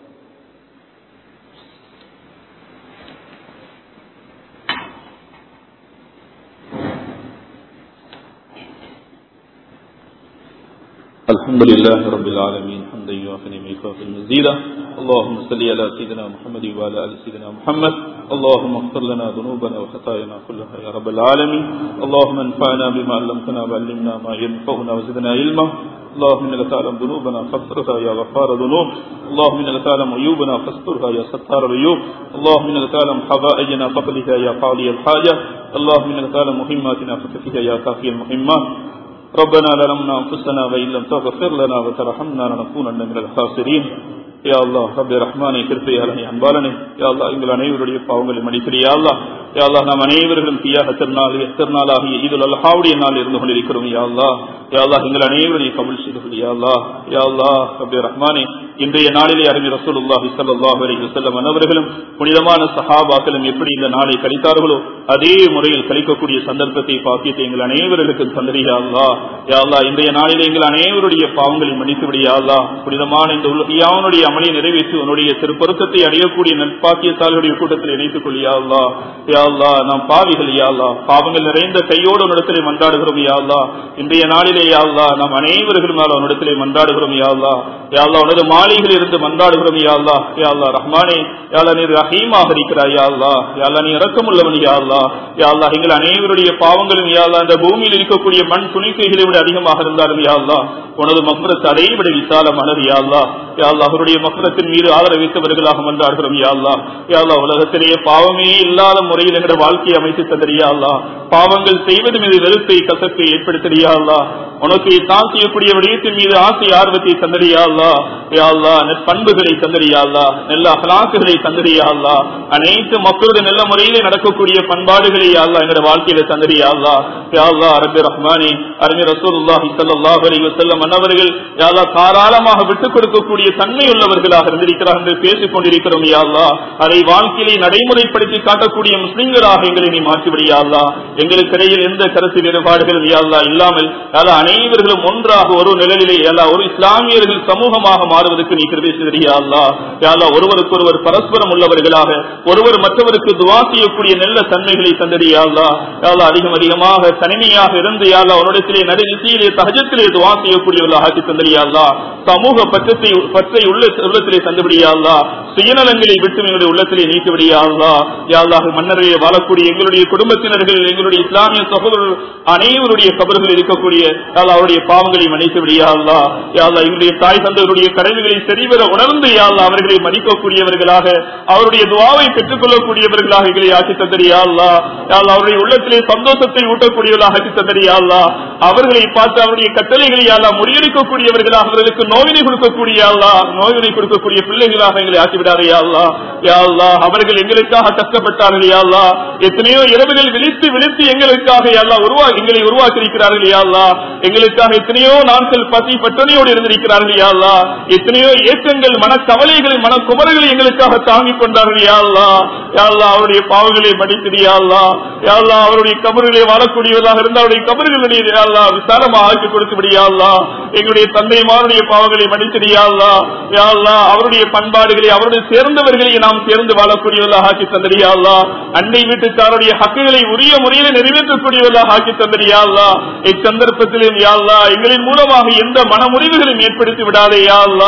الحمد لله رب العالمين حمدا يوافي ويكافئ مزيدا اللهم صل على سيدنا محمد وعلى ال سيدنا محمد اللهم اغفر لنا ذنوبنا وخطايانا كلها يا رب العالمين اللهم انفعنا بما علمتنا وعلمنا ما ينفعنا وزدنا علما اللهم انك تعلم ذنوبنا فاغفرها يا غفار ذنوب اللهم انك تعلم عيوبنا فاسترها يا ستار العيوب اللهم انك تعلم حوائجنا فقضها يا قاضي الحاجه اللهم انك تعلم مهماتنا فكفها يا كافي المهمات ربنا ظلمنا انفسنا وان لم تغفر لنا وترحمنا لنكونن من الخاسرين யா அல்லாஹ் ரப்பே ரஹ்மானே கிருபையாளனே அன்பாளனே யா அல்லாஹ் எங்கள் அனைவருடைய பாவங்களை மன்னிக்கிறியா யா அல்லாஹ் யா அல்லாஹ் நாம் அனைவர்களும் தியாக திருநாள் திருநாளாகிய ஈதுல் அல்ஹாவுடைய நாள் இருந்து கொண்டிருக்கிறோம் யா அல்லாஹ் யா அல்லாஹ் எங்கள் அனைவருடைய கபூல் செய்து யா அல்லாஹ் யா அல்லாஹ் ரப்பே ரஹ்மானே இன்றைய நாளிலே அருமை ரசூலுல்லாஹி ஸல்லல்லாஹு அலைஹி வஸல்லம் அனைவர்களும் புனிதமான சஹாபாக்களும் எப்படி இந்த நாளை கழித்தார்களோ அதே முறையில் கழிக்கக்கூடிய சந்தர்ப்பத்தை பாக்கியத்தை எங்கள் அனைவர்களுக்கும் தந்தது யா அல்லாஹ் யா அல்லாஹ் இன்றைய நாளிலே எங்கள் அனைவருடைய பாவங்களை மன்னித்து விடு யா அல்லாஹ் புனிதமான இந்த உலகியாவுடைய அமலை நிறைவேற்றி உன்னுடைய திருப்பொருத்தத்தை அடையக்கூடிய நற்பாக்கியத்தாளுடைய கூட்டத்தில் இணைத்துக் கொள் யா அல்லாஹ் யா அல்லாஹ் நாம் பாவிகள் யா அல்லாஹ் பாவங்கள் நிறைந்த கையோடு உன்னிடத்திலே மன்றாடுகிறோம் யா அல்லாஹ் இன்றைய நாளிலே யா அல்லாஹ் நாம் அனைவர்களும் உன்னிடத்திலே மன்றாடுகிறோம் யா அல்லாஹ் யா அல்லாஹ் உனது மாளிகையில் இருந்து மன்றாடுகிறோம் யா அல்லாஹ் யா அல்லாஹ் ரஹ்மானே யா அல்லாஹ் நீர் ரஹீமாக இருக்கிறாய் யா அல்லாஹ் யா அல்லாஹ் நீ இரக்கமுள்ளவன் யா அல்லாஹ் யா அல்லாஹ் எங்கள் அனைவருடைய பாவங்களும் யா அல்லாஹ் இந்த பூமியில் இருக்கக்கூடிய மண் துணிக்கைகளை விட அதிகமாக இருந்தாலும் யா அல்லாஹ் உனது மக்ரத் அதை விட விசாலமானது யா அல்லாஹ் யா அல்லாஹ் அவருடைய மக்ரத்தின் மீது ஆதரவித்தவர்களாக மன்றாடுகிறோம் யா அல்லாஹ் யா அல்லாஹ் உலகத்திலேயே பாவமே இல்லாத முறையில் எங்களுடைய வாழ்க்கையை அமைத்து தந்தறியா அல்லாஹ் பாவங்கள் செய்வது மீது வெறுப்பை கசப்பை ஏற்படுத்தறியா அல்லாஹ் உனக்கு தான் செய்யக்கூடிய விடயத்தின் மீது ஆசை ஆர்வத்தை தந்தறியா அல்லாஹ் யா அல்லாஹ் நற்பண்புகளை தந்தறியா அல்லாஹ் நல்ல அகலாக்குகளை தந்தறியா அல்லாஹ் அனைத்து மக்களுடைய நல்ல முறையிலே நடக்கக்கூடிய பண்பாடுகளை யா அல்லாஹ் எங்களுடைய வாழ்க்கையில தந்தறியா அல்லாஹ் யா அல்லாஹ் ரப்பே ரஹ்மானே அருமை ரசூலுல்லாஹி ஸல்லல்லாஹு அலைஹி வஸல்லம் அன்னவர்கள் யா அல்லாஹ் தாராளமாக விட்டுக் கொடுக்கக்கூடிய தன்மை உள்ளவர்களாக இருந்திருக்கிறார் என்று பேசிக் கொண்டிருக்கிறோம் யா அல்லாஹ் அதை வாழ்க்கையை நடைமுறைப்படுத்தி காட்டக்கூடிய முஸ்லிம்களாக எங்களை நீ மாற்றிவிடு யா அல்லாஹ் எங்களுக்கு இடையில் எந்த கருத்து வேறுபாடுகளும் யா அல்லாஹ் இல்லாமல் யா அல்லாஹ் அனைவர்களும் ஒன்றாக ஒரு நிலையிலே யா அல்லாஹ் ஒரு இஸ்லாமியர்கள் சமூகமாக மாறுவதற்கு நீ கிருபை செய்து யா அல்லாஹ் யா அல்லாஹ் ஒருவருக்கு ஒருவர் பரஸ்பரம் உள்ளவர்களாக ஒருவர் மற்றவருக்கு துஆ செய்யக்கூடிய நல்ல தன்மைகளை தந்தது யா அல்லாஹ் யா அல்லாஹ் அதிகம் அதிகமாக தனிமையாக இருந்து யா அல்லாஹ் உன்னிடத்திலே நடுநிசையிலே தஹஜ்ஜத்திலே துஆ செய்யக்கூடியவர்களாக ஆக்கி தந்தது யா அல்லாஹ் சமூக பற்றத்தை பற்றை உள்ள உள்ளத்திலே தந்துவிடு யா அல்லாஹ் சுயநலங்களை விட்டு எங்களுடைய உள்ளத்திலே நீக்கிவிடு யா அல்லாஹ் யா அல்லாஹ் மன்னரையே வாழக்கூடிய எங்களுடைய குடும்பத்தினர்கள் எங்களுடைய இஸ்லாமிய சகோதரர்கள் அனைவருடைய கபர்கள் இருக்கக்கூடிய யா அல்லாஹ் அவருடைய பாவங்களை மன்னித்து விடு யா அல்லாஹ் யா அல்லாஹ் எங்களுடைய தாய் தந்தையருடைய கடமைகளை சரிவர உணர்ந்து யா அல்லாஹ் அவர்களை மதிக்கக்கூடியவர்களாக அவருடைய துஆவை பெற்றுக் கொள்ளக்கூடியவர்களாக எங்களை ஆக்கி தந்தது யா அல்லாஹ் யா அல்லாஹ் அவருடைய உள்ளத்திலே சந்தோஷத்தை ஊட்டக்கூடியவர்களாக ஆக்கி தந்தது யா அல்லாஹ் அவர்களை பார்த்து அவருடைய கட்டளைகளை யா அல்லாஹ் முறியடிக்கக்கூடியவர்களாக அவர்களுக்கு நோவினை கொடுக்கக்கூடிய யா அல்லாஹ் நோவினை கொடுக்கக்கூடிய பிள்ளைகளாக எங்களை ஆக்கிவிடாதே யா அல்லாஹ் யா அல்லாஹ் அவர்கள் எங்களுக்காக கஷ்டப்பட்டார்கள் யா அல்லாஹ் எத்தனையோ இரவுகள் விழித்து விழித்து எங்களுக்காக யா அல்லாஹ் உருவா எங்களை உருவாக்கி இருக்கிறார்கள் யா அல்லாஹ் எங்களுக்காக எத்தனையோ நாட்கள் பசி பட்டனையோடு இருந்திருக்கிறார்கள் யா அல்லாஹ் எத்தனையோ ஏக்கங்கள் மனக்கவலைகள் மனக்குமரங்களை எங்களுக்காக தாங்கிக் கொண்டார்கள் யா அல்லாஹ் யா அல்லாஹ் அவருடைய பாவங்களை மன்னித்து யா அல்லாஹ் யா அல்லாஹ் அவருடைய கபரிலே வாழக்கூடியவர்களாக இருந்த அவருடைய கபர்களை யா அல்லாஹ் விசாலமாக ஆக்கி கொடுத்து விடு யா அல்லாஹ் எங்களுடைய தந்தைமாருடைய பாவங்களை மன்னித்து யா அல்லாஹ் யா அல்லாஹ் அவருடைய பண்பாடுகளை அவருடைய சேர்ந்தவர்களை நாம் சேர்ந்து வாழக்கூடியவர்களாக ஆக்கி தந்தது யா அல்லாஹ் அண்டை வீட்டுக்காரருடைய ஹக்குகளை உரிய முறையில் நிறைவேற்றக்கூடியவர்களாக ஆக்கி தந்தது யா அல்லாஹ் இச்சந்தர்ப்பத்திலும் யா அல்லாஹ் எங்களின் மூலமாக எந்த மனமுறிவுகளையும் ஏற்படுத்தி விடாதே யா அல்லாஹ்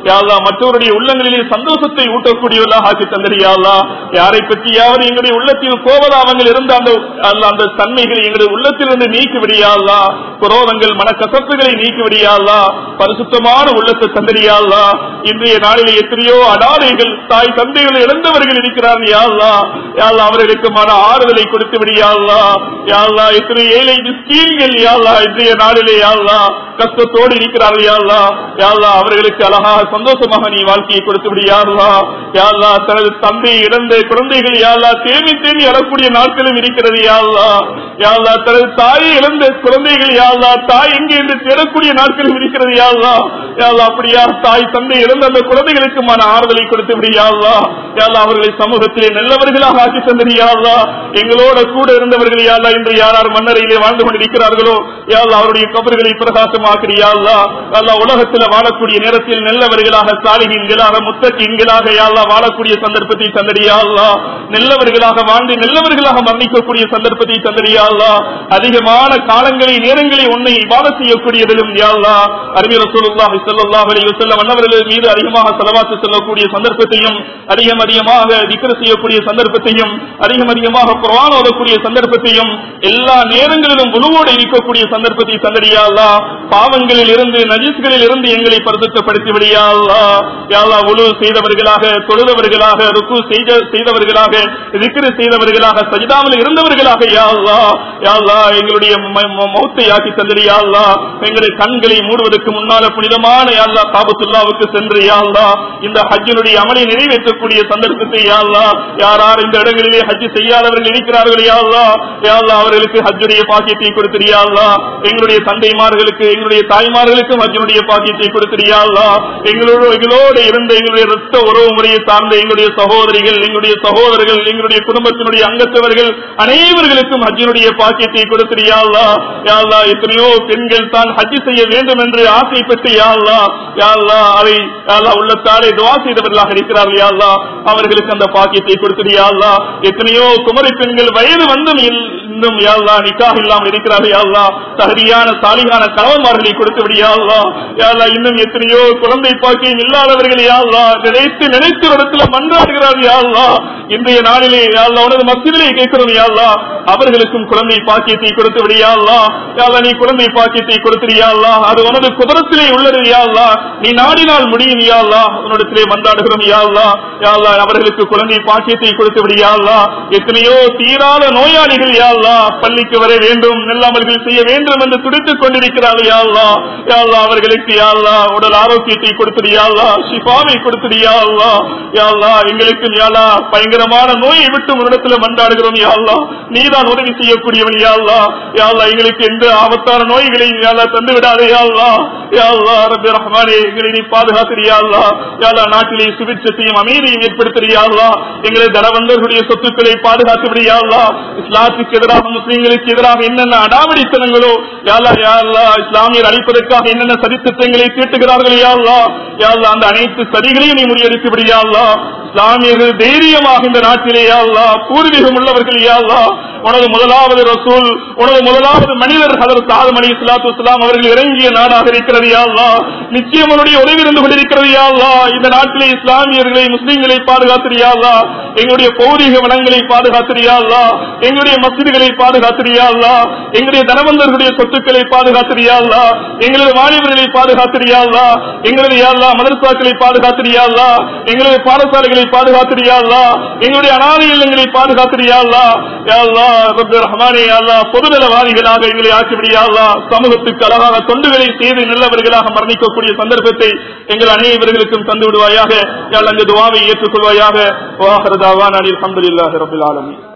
யா அல்லாஹ் மற்றவருடைய உள்ளங்களிலே சந்தோஷத்தை ஊட்டக்கூடியவர்களாக ஆக்கி தந்தரியா அல்லாஹ். யாரை பற்றியாவது எங்களுடைய உள்ளத்தில் கோபதாபங்கள் இருந்த அந்த அந்த தன்மைகளை எங்களுடைய உள்ளத்திலிருந்து நீக்கிவிடியா அல்லாஹ். குரோதங்கள் மனக்கசப்புகளை நீக்கிவிடியா அல்லாஹ். பரிசுத்தமான உள்ளத்தை தந்தரியா அல்லாஹ். இன்றைய நாளிலே எத்தனையோ அடாதைகள் தாய் தந்தைகளை இழந்தவர்கள் இருக்கிறார்கள் யா அல்லாஹ். யா அல்லாஹ் அவர்களுக்கு மன ஆறுதலை கொடுத்து விடியா அல்லாஹ். யா அல்லாஹ் எத்தனை ஏழை மிஸ்கீன்கள் யா அல்லாஹ் இன்றைய நாளிலே யா அல்லாஹ் கஷ்டத்தோடு இருக்கிறார்கள் யா அல்லாஹ். யா அல்லாஹ் அவர்களுக்கு அழகாக சந்தோஷமாக நீ வாழ்க்கையை கொடுத்து விடியா அல்லாஹ். யா அல்லாஹ் தனது தந்தை இழந்த குழந்தைகள் யா அல்லாஹ் தேவி தேடி அழக்கூடிய நாட்களும் இருக்கிறது யா அல்லாஹ். யா அல்லாஹ் தனது தாயை இழந்த குழந்தைகள் யா அல்லாஹ் தாய் எங்கே என்று தேடக்கூடிய நாட்களும் இருக்கிறது யா அல்லாஹ். யா அல்லாஹ் அப்படியா தாய் தந்தை இழந்த அந்த குழந்தைகளுக்கு மன ஆறுதலை கொடுத்து விடியா அல்லாஹ். யா அல்லாஹ் அவர்களை சமூகத்திலே நல்லவர்களாக ஆக்கி தந்தரியா அல்லாஹ். எங்களோட கூட இருந்தவர்கள் யா அல்லாஹ் இன்று யார் யார் மன்னரையிலே வாழ்ந்து கொண்டிருக்கிறார்களோ யா அல்லாஹ் அவருடைய கபர்களை பிரகாசமாக்கிறியா அல்லாஹ். யா அல்லாஹ் உலகத்தில் வாழக்கூடிய நேரத்தில் நல்லவர்களாக சாலிஹீன்களாக முத்தகீன்களாக யா அல்லாஹ் வாழக்கூடிய சந்தர்ப்பத்தை தந்தரியா அல்லாஹ். நல்லவர்களாக வாழ்ந்து நல்லவர்களாக மரணிக்கக்கூடிய சந்தர்ப்பத்தை தந்தரியா அல்லாஹ். அதிகமான காலங்களை நேரங்களை உன்னை இபாதத் செய்யக்கூடியதிலும் யா அல்லாஹ் அருமை ரசூலுல்லாஹி ஸல்லல்லாஹு அலைஹி வஸல்லம் அன்னவர்கள் மீது அதிகமாக ஸலவாத் சொல்லக்கூடிய சந்தர்ப்பத்தையும் அதிகம் அதிகமாக திக்ர் செய்யக்கூடிய சந்தர்ப்பத்தையும் அதிகம் அதிகமாக குர்ஆன் ஓதக்கூடிய சந்தர்ப்பத்தையும் எல்லா நேரங்களிலும் வுதுவோடு இருக்கக்கூடிய சந்தர்ப்பத்தை தந்தரியா அல்லாஹ். பாவங்களில் இருந்து நஜீஸ்களில் இருந்து எங்களை பரிசுத்தப்படுத்தி விடியா அல்லாஹ். யா அல்லாஹ் வுது செய்தவர்களாக தொழுதவர்களாக ருக்கு செய்தவர்களாக திக்ர் செய்தவர்களாக சஜிதாவில் இருந்தவர்களாக யா அல்லாஹ். யா அல்லாஹ் எங்களுடைய மௌத்தை ஆக்கி தந்தரியா அல்லாஹ். எங்களுடைய கண்களை மூடுவதற்கு முன்னால புனிதமான யா அல்லாஹ் காபத்துல்லாவுக்கு சென்று யா அல்லாஹ் இந்த ஹஜ்ஜினுடைய அமலை நிறைவேற்றக்கூடிய சந்தர்ப்பத்தை யா அல்லாஹ் யார் யார் இந்த இடங்களிலே ஹஜ் செய்யாதவர்கள் இருக்கிறார்கள் யா அல்லாஹ். யா அல்லாஹ் அவர்களுக்கு ஹஜ்ஜுடைய பாக்கியத்தை கொடுத்தியா அல்லாஹ். எங்களுடைய தந்தைமார்களுக்கு எங்களுடைய தாய்மார்களுக்கும் ஹஜ்ஜுடைய பாக்கியத்தை கொடுத்தியா அல்லாஹ். எங்களோடு எங்களோடு இருந்த எங்களுடைய ரத்த உறவு முறையை சார்ந்த எங்களுடைய சகோதரிகள் எங்களுடைய சகோதரர்கள் எங்களுடைய குடும்பத்தினுடைய அங்கத்தவர்கள் அனைவர்களுக்கும் ஹஜ்ஜினுடைய பாக்கியத்தை கொடுத்தியா அல்லாஹ். யா அல்லாஹ் எத்தனையோ பெண்கள் தான் ஹஜ் செய்ய வேண்டும் என்று ஆசைப்பட்டு யா அல்லாஹ் யா அல்லாஹ் அதை யா அல்லாஹ் உள்ளத்தாலே துஆ செய்தவர்களாக இருக்கிறார்கள் யா அல்லாஹ். அவர்களுக்கு அந்த பாக்கியத்தை கொடுத்தியா அல்லாஹ். எத்தனையோ குமரி பெண்கள் வயது வந்தும் இன்னும் யா அல்லாஹ் நிக்காஹ் இல்லாமல் இருக்கிறார்கள் யா அல்லாஹ். தஹரியான சாலிகான கணவன்மார்களை கொடுத்து விடியா அல்லாஹ். யா அல்லாஹ் இன்னும் எத்தனையோ குழந்தை பாக்கியம் இல்லாதவர்கள் யா அல்லாஹ் நினைத்து நினைத்த இடத்துல மன்றாடுகிறார்கள் யா அல்லாஹ். இன்றைய நாளிலே யா அல்லாஹ் உனது மஸ்ஜிதிலே கேட்கிறோம் யா அல்லாஹ் அவர்களுக்கும் குழந்தை பாக்கியத்தை கொடுத்து விடியா அல்லாஹ். யா அல்லாஹ் நீ குழந்தை பாக்கியத்தை கொடுத்தியா அல்லாஹ். அது உனது குதிரத்திலே உள்ளது யா அல்லாஹ். நீ நாடினால் முடியும் யா அல்லாஹ். உன்னிடத்திலே மன்றாடுகிறோம் யா அல்லாஹ். யா அல்லாஹ் அவர்களுக்கு குழந்தை பாக்கியத்தை கொடுத்து விடியா அல்லாஹ். எத்தனையோ தீராத நோயாளிகள் யா அல்லாஹ் பள்ளிக்கு வர வேண்டும் நல்லாமல்கள் செய்ய வேண்டும் என்று துடித்துக் கொண்டிருக்கிறார்கள் யா அல்லாஹ். யா அல்லாஹ் அவர்களுக்கு யா அல்லாஹ் உடல் ஆரோக்கியத்தை கொடுத்தியா அல்லாஹ். ஷிஃபாவை கொடுத்தியா அல்லாஹ். யா அல்லாஹ் எங்களுக்கு யா அல்லாஹ் பயங்கரமான நோயை விட்டு உன்னிடத்திலே மன்றாடுகிறோம் யா அல்லாஹ். நீதான் உதவி செய்யக்கூடியவன் யா அல்லாஹ். யா அல்லாஹ் எங்களுக்கு எந்த ஆபத்தான நோய்களை யா அல்லாஹ் தந்து விடாதே யா அல்லாஹ். யா அல்லாஹ் ரப்பி ரஹ்மானே எங்களை நீ பாதுகாத்தியா அல்லாஹ். யா அல்லாஹ் நாட்டிலே சுபிட்சத்தையும் அமைதியையும் ஏற்படுத்தியா அல்லாஹ். எங்களை தனவந்தர்களுடைய சொத்துக்களை பாதுகாத்து விடியா அல்லாஹ். இஸ்லாத்துக்கு எதிராக முஸ்லிம்களுக்கு எதிராக என்னென்ன அடாவடித்தனங்களோ யா அல்லாஹ் யா அல்லாஹ் இஸ்லாமியர் அழிப்பதற்காக என்னென்ன சதித்திட்டங்களை தீட்டுகிறார்கள் யா அல்லாஹ். யா அல்லாஹ் அந்த அனைத்து சதிகளையும் நீ முறியடித்து விடியா அல்லாஹ். இஸ்லாமியர்கள் தைரியமாக இந்த நாட்டிலே யா அல்லாஹ் பூர்வீகம் உள்ளவர்கள் யா அல்லாஹ் உனது முதலாவது ரசூல் உனது முதலாவது மனிதர் ஹதரத் ஆதம் அலைஹிஸ்ஸலாத்து வஸ்ஸலாம் அவர்கள் இறங்கிய நாடாக இருக்கிறது யா அல்லாஹ். நிச்சயம் அவருடைய உதவி இருந்து கொண்டிருக்கிறது யா அல்லாஹ். இந்த நாட்டிலே இஸ்லாமியர்களை முஸ்லிம்களை பாதுகாத்திரியா அல்லாஹ். எங்களுடைய பௌதீக வளங்களை பாதுகாத்திரியா அல்லாஹ். எங்களுடைய மஸ்ஜிதுகளை பாதுகாத்திரியா அல்லாஹ். எங்களுடைய தனவந்தர்களுடைய சொத்துக்களை பாதுகாத்திரியா அல்லாஹ். எங்களுடைய வாலிபர்களை பாதுகாத்திரியா அல்லாஹ். எங்களுடைய யா அல்லாஹ் மதரசாக்களை பாதுகாத்திரியா அல்லாஹ். எங்களுடைய பாடசாலைகளை பாதுகாத்திரியா அல்லாஹ். எங்களுடைய அனாதை இல்லங்களை பாதுகாத்திரியா அல்லாஹ். யா அல்லாஹ் ரப்பி ரஹ்மானே யா அல்லாஹ் பொதுநலவாதிகளாக எங்களை ஆக்கிவிடியா அல்லாஹ். சமூகத்துக்கு அழகாக தொண்டுகளை செய்து நல்லவர்களாக மரணிக்கக்கூடிய சந்தர்ப்பத்தை எங்கள் அனைவர்களுக்கும் தந்து விடுவாயாக. யா அல்லாஹ் இந்த துஆவை ஏற்றுக்கொள்வாயாக. வ ஆகிரு தஅவானா அல்ஹம்துலில்லாஹி ரப்பில் ஆலமீன்.